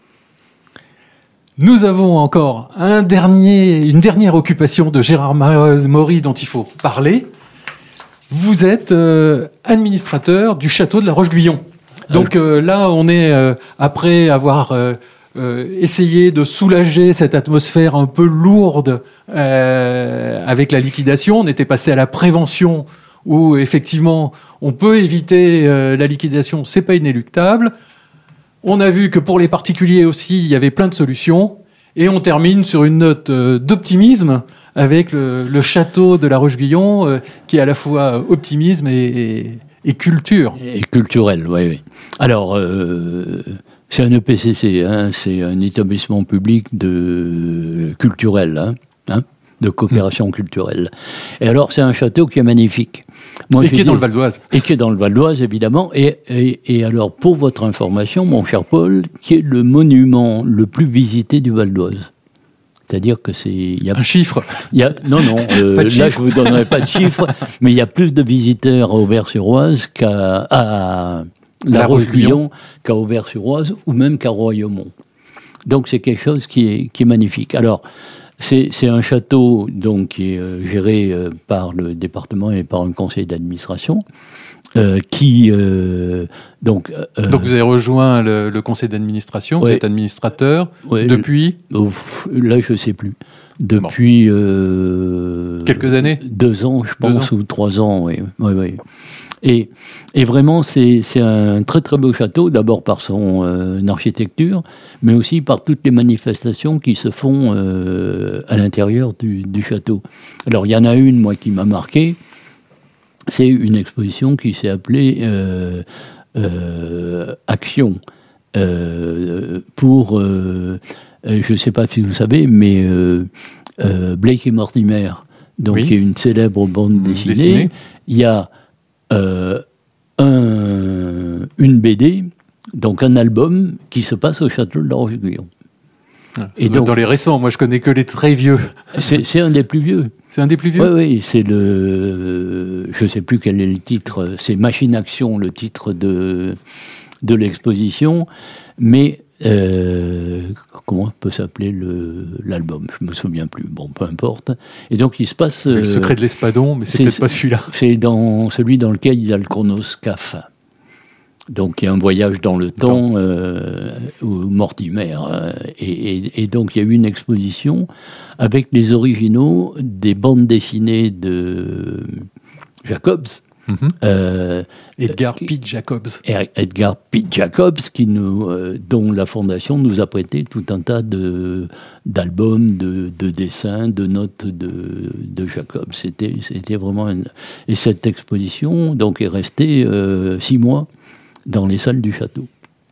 Nous avons encore un dernier, une dernière occupation de Gérard Maury dont il faut parler. Vous êtes euh, administrateur du château de la Roche-Guyon. Donc euh, là, on est, euh, après avoir euh, euh, essayé de soulager cette atmosphère un peu lourde euh, avec la liquidation, on était passé à la prévention où effectivement on peut éviter euh, la liquidation, c'est pas inéluctable. On a vu que pour les particuliers aussi, il y avait plein de solutions. Et on termine sur une note euh, d'optimisme avec le, le château de la Roche-Guyon, euh, qui est à la fois optimisme et, et, et culture. Et culturel, oui, oui. Alors, euh, c'est un E P C C, hein, c'est un établissement public de culturel, hein, hein, de coopération mmh. culturelle. Et alors, c'est un château qui est magnifique. Moi, et qui est dit, dans le Val d'Oise. Et qui est dans le Val d'Oise, évidemment. Et, et, et alors, pour votre information, mon cher Paul, qui est le monument le plus visité du Val d'Oise. C'est-à-dire que c'est... Y a, un chiffre y a, Non, non, euh, là, chiffre. je ne vous donnerai pas de chiffre, mais il y a plus de visiteurs à Auvers-sur-Oise qu'à à La, la Roche-Guyon, qu'à Auvers-sur-Oise, ou même qu'à Royaumont. Donc, c'est quelque chose qui est, qui est magnifique. Alors... C'est, c'est un château donc, qui est euh, géré euh, par le département et par un conseil d'administration euh, qui... Euh, donc, euh, donc vous avez rejoint le, le conseil d'administration, ouais, vous êtes administrateur ouais, depuis le, Là, je ne sais plus. Depuis... Bon. Euh, Quelques années Deux ans, je pense, ans. ou trois ans, oui. oui, oui. Et, et vraiment, c'est, c'est un très très beau château, d'abord par son euh, architecture, mais aussi par toutes les manifestations qui se font euh, à l'intérieur du, du château. Alors, il y en a une, moi, qui m'a marqué, c'est une exposition qui s'est appelée euh, euh, Action, euh, pour, euh, je ne sais pas si vous savez, mais euh, euh, Blake et Mortimer, donc oui. qui est une célèbre bande dessinée. dessinée. Il y a Euh, un, une B D, donc un album qui se passe au château de la Roche-Guyon. Ah, et donc, dans les récents, moi je connais que les très vieux. C'est, c'est un des plus vieux. C'est un des plus vieux. Oui, oui, c'est le. Je ne sais plus quel est le titre. C'est Machine Action, le titre de de l'exposition, mais. Euh, comment peut s'appeler le, l'album ? Je ne me souviens plus. Bon, peu importe. Et donc, il se passe... Le secret euh, de l'Espadon, mais c'est, c'est peut-être pas celui-là. C'est dans celui dans lequel il y a le chronoscaphe. Donc, il y a un voyage dans le temps, euh, où Mortimer. Euh, et, et, et donc, il y a eu une exposition avec les originaux des bandes dessinées de Jacobs. Mm-hmm. Euh, Edgar P. Jacobs. Edgar P. Jacobs, qui nous, euh, dont la Fondation nous a prêté tout un tas de, d'albums, de, de dessins, de notes de, de Jacobs. C'était, c'était vraiment... Une... Et cette exposition donc, est restée euh, six mois dans les salles du château.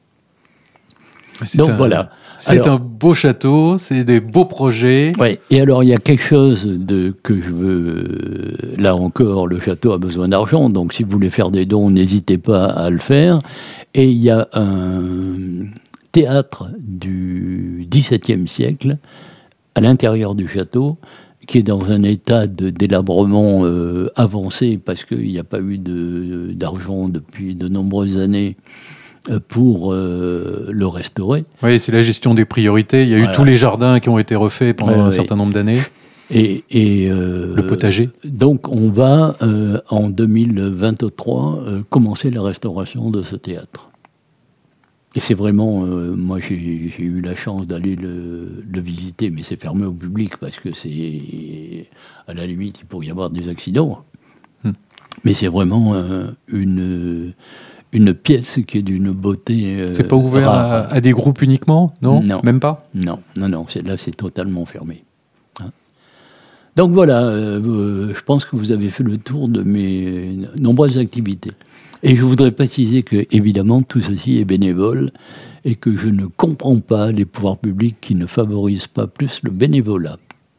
C'est donc un... voilà. C'est alors, un beau château, c'est des beaux projets. Oui, et alors il y a quelque chose de, que je veux... Là encore, le château a besoin d'argent, donc si vous voulez faire des dons, n'hésitez pas à le faire. Et il y a un théâtre du dix-septième siècle, à l'intérieur du château, qui est dans un état de délabrement euh, avancé, parce qu'il n'y a pas eu de, d'argent depuis de nombreuses années, pour euh, le restaurer. Oui, c'est la gestion des priorités. Il y a voilà. eu tous les jardins qui ont été refaits pendant ouais, un ouais. certain nombre d'années. Et, et euh, le potager. Donc, on va, euh, en deux mille vingt-trois, euh, commencer la restauration de ce théâtre. Et c'est vraiment... Euh, moi, j'ai, j'ai eu la chance d'aller le, le visiter, mais c'est fermé au public, parce que c'est... À la limite, il pourrait y avoir des accidents. Hmm. Mais c'est vraiment euh, une... Une pièce qui est d'une beauté euh, c'est pas ouvert à, à des groupes uniquement, non ? Non. Même pas ? Non, non, non. C'est, là, c'est totalement fermé. Hein ? Donc voilà, euh, je pense que vous avez fait le tour de mes nombreuses activités. Et je voudrais préciser que, évidemment, tout ceci est bénévole et que je ne comprends pas les pouvoirs publics qui ne favorisent pas plus le bénévolat.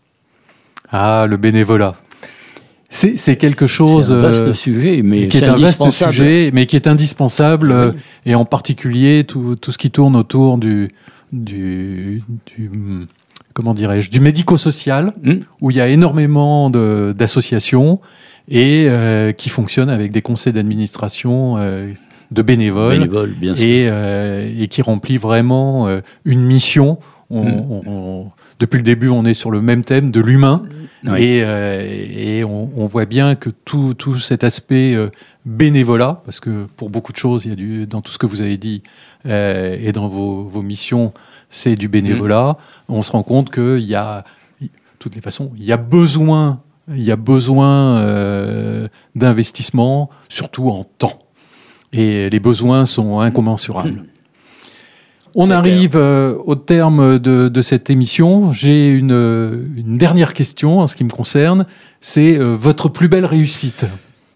Ah, le bénévolat. C'est, c'est quelque chose c'est un vaste euh, sujet, mais qui est, c'est un vaste sujet, mais qui est indispensable, oui. euh, et en particulier tout, tout ce qui tourne autour du, du, du comment dirais-je, du médico-social, mmh. où il y a énormément de, d'associations et euh, qui fonctionnent avec des conseils d'administration euh, de bénévoles, bénévoles bien sûr. Et, euh, et qui remplit vraiment euh, une mission. On, mmh. on, on, depuis le début, on est sur le même thème de l'humain. Oui. Et, euh, et on, on voit bien que tout, tout cet aspect euh, bénévolat, parce que pour beaucoup de choses, il y a du, dans tout ce que vous avez dit euh, et dans vos, vos missions, c'est du bénévolat. Mmh. On se rend compte qu'il y a, de toutes les façons, il y a besoin il y a besoin euh, d'investissement, surtout en temps. Et les besoins sont incommensurables. On C'est arrive euh, au terme de, de cette émission. J'ai une, une dernière question en ce qui me concerne. C'est euh, votre plus belle réussite.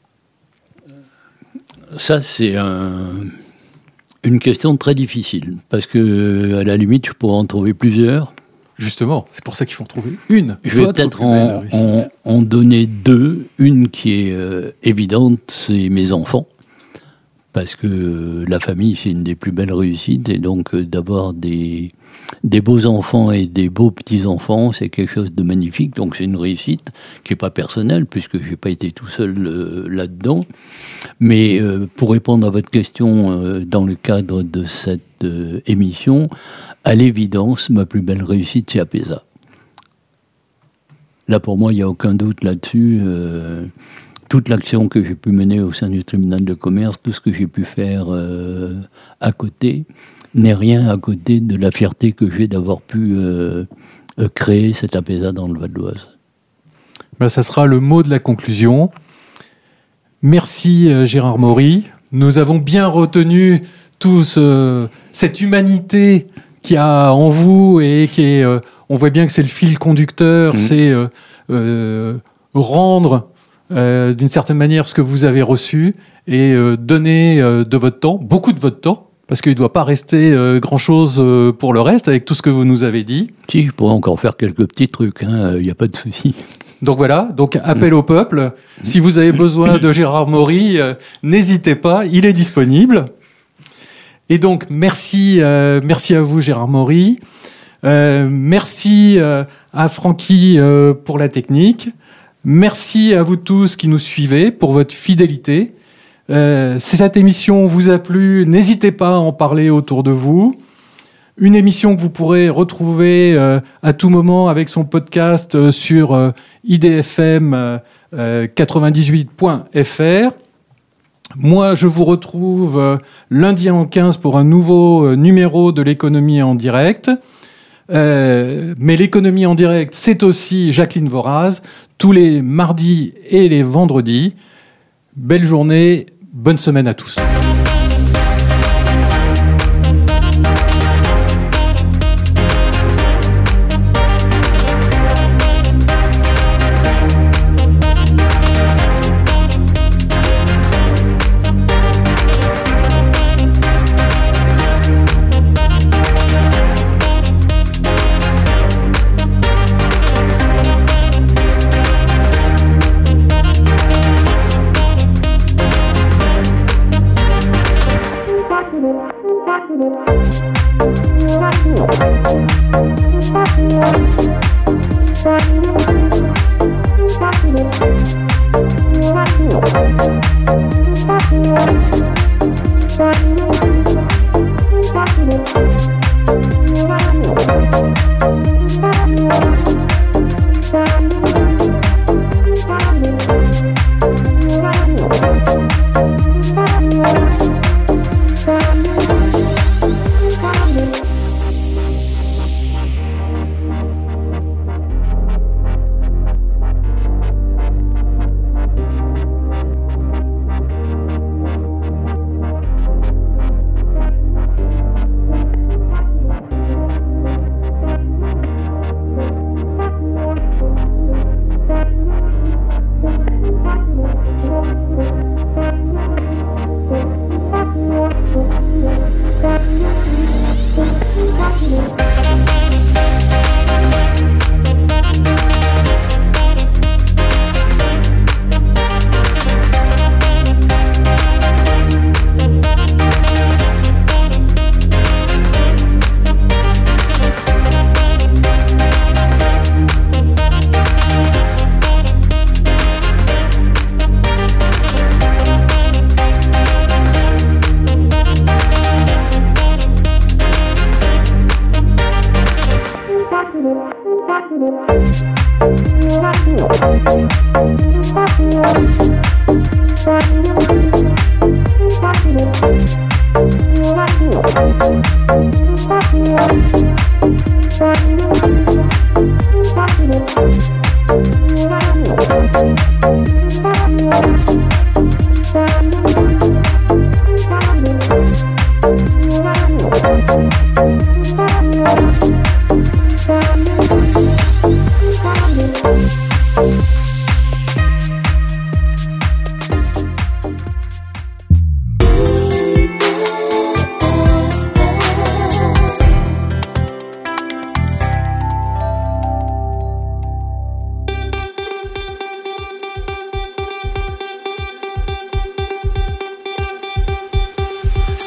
Ça, c'est un, une question très difficile. Parce que, à la limite, je pourrais en trouver plusieurs. Justement, c'est pour ça qu'il faut en trouver une. Je vais peut-être en, en, en donner deux. Une qui est euh, évidente, c'est mes enfants. Parce que la famille, c'est une des plus belles réussites. Et donc, euh, d'avoir des, des beaux enfants et des beaux petits-enfants, c'est quelque chose de magnifique. Donc, c'est une réussite qui n'est pas personnelle, puisque je n'ai pas été tout seul euh, là-dedans. Mais euh, pour répondre à votre question, euh, dans le cadre de cette euh, émission, à l'évidence, ma plus belle réussite, c'est Apesa. Là, pour moi, il n'y a aucun doute là-dessus. Euh, toute l'action que j'ai pu mener au sein du tribunal de commerce, tout ce que j'ai pu faire euh, à côté, n'est rien à côté de la fierté que j'ai d'avoir pu euh, euh, créer cet Apesa dans le Val d'Oise. Ben, ça sera le mot de la conclusion. Merci euh, Gérard Maury. Nous avons bien retenu toute euh, cette humanité qu'il y a en vous et qui est, euh, on voit bien que c'est le fil conducteur, mmh. c'est euh, euh, rendre euh, d'une certaine manière ce que vous avez reçu et euh, donner euh, de votre temps, beaucoup de votre temps, parce qu'il ne doit pas rester euh, grand-chose euh, pour le reste avec tout ce que vous nous avez dit. Si, je pourrais encore faire quelques petits trucs, il hein, n'y a pas de souci. Donc voilà, donc appel au peuple. Si vous avez besoin de Gérard Maury, euh, n'hésitez pas, il est disponible. Et donc merci, euh, merci à vous Gérard Maury. Euh, merci euh, à Francky euh, pour la technique. Merci à vous tous qui nous suivez pour votre fidélité. Euh, si cette émission vous a plu, n'hésitez pas à en parler autour de vous. Une émission que vous pourrez retrouver euh, à tout moment avec son podcast euh, sur euh, I D F M euh, euh, quatre-vingt-dix-huit point F R. Moi, je vous retrouve euh, lundi en quinze pour un nouveau euh, numéro de l'économie en direct. Euh, mais l'économie en direct, c'est aussi Jacqueline Voraz, tous les mardis et les vendredis. Belle journée, bonne semaine à tous.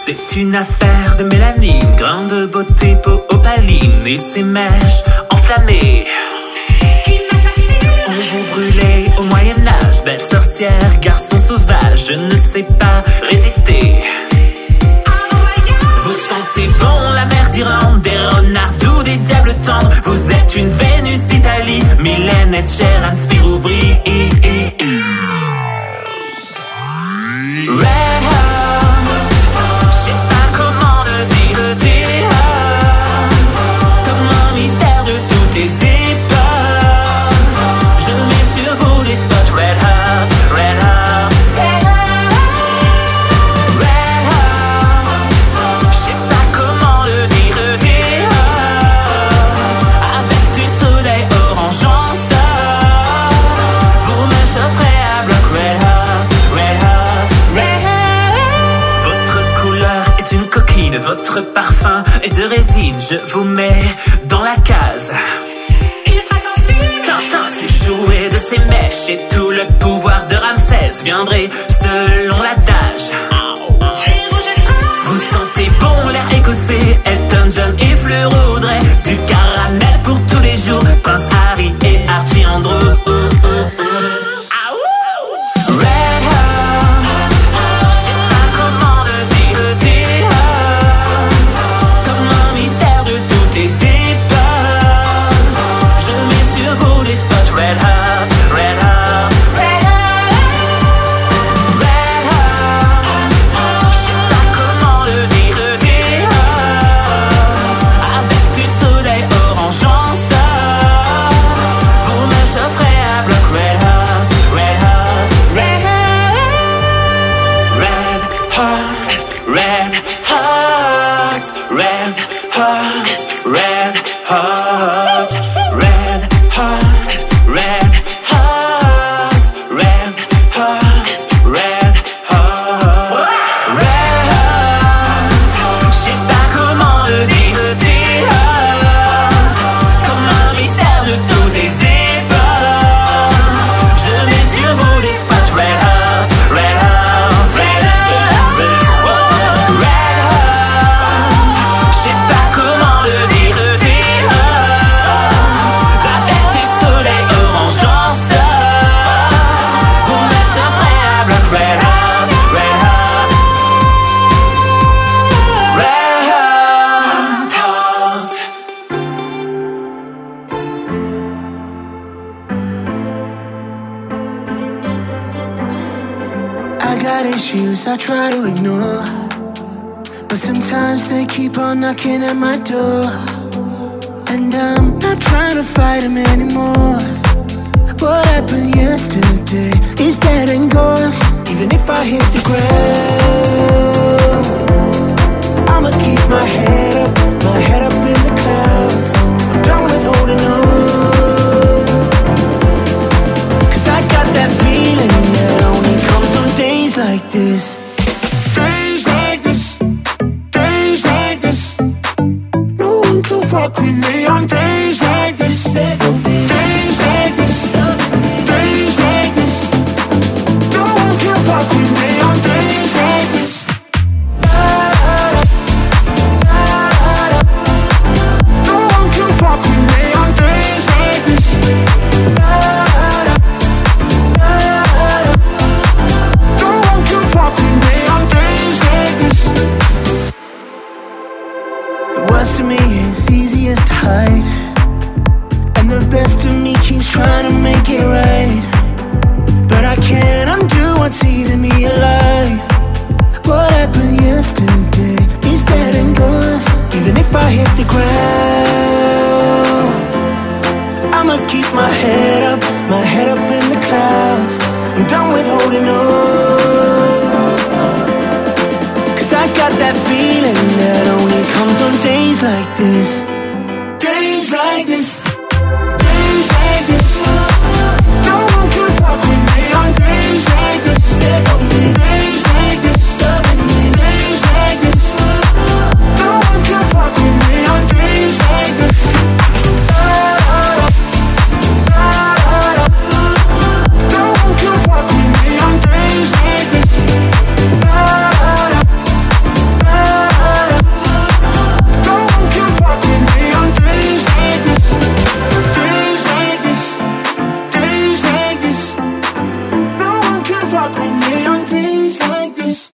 C'est une affaire de mélanine, grande beauté, peau opaline et ses mèches enflammées. On vous brûlait au Moyen-Âge, belle sorcière, garçon sauvage, je ne sais pas résister. Vous sentez bon la mer d'Irlande, des renards doux, des diables tendres. Vous êtes une Vénus d'Italie, Mylène et Sharon Spiroubri. Red Hot, je sais pas comment le dire, le dire comme un mystère de toutes les époques. Je mets sur vous des spots Red Hot, Red Hot, Red Hot, Red Hot. Je sais pas comment le dire, le dire avec du soleil orange en star. Vous me chaufferez à bloc Red Hot, Red Hot, Red Hot. Votre couleur est une coquine, votre parfum est de résine. Je vous mets dans la case. Tintin s'est joué de ses mèches et tout le pouvoir de Ramsès viendrait selon l'adage. Vous sentez bon l'air écossais, Elton John et Fleur Audrey. Du caramel pour tous les jours, Prince Harry et Archie Andrews. Uh, uh, uh. Red Hot, je sais pas comment le dire, le dire comme un mystère de toutes les époques. Je mets sur vous des spots Red Hot, Red Hot, Red Hot, Red Hot. Je sais pas comment le dire, le dire avec du soleil orange en star. Vous me chaufferez à bloc Red Hot, Red Hot, Red Hot, Red Hot, Red Hot, Red Hot, Red Hot, Red Hot, Red Hot, Red Hot, Red Hot, Red Hot. Je sais pas comment le dire, le dire comme un mystère de toutes les époques. Je mets sur vous des spots Red Hot, Red Hot, Red Hot, Red Hot. Je sais pas comment le dire, le dire avec du soleil orange en star. Vous me chaufferez à bloc Red Hot, Red Hot, Red Hot. I got issues I try to ignore, but sometimes they keep on knocking at my door. And I'm not trying to fight them anymore. What happened yesterday is dead and gone. Even if I hit the ground, I'ma keep my head up, my head up in the clouds. Done with holding on, 'cause I got that feeling that only comes on days like this. Days like this, days like this. No one can fuck with me on days like this. Days like this, days like this. No one can fuck with me on days like this. No one can fuck with me on days like this. No one can fuck with me on days like this. The worst of me is easiest to hide, and the best of me keeps trying to make it right. But I can't undo what's eating me alive.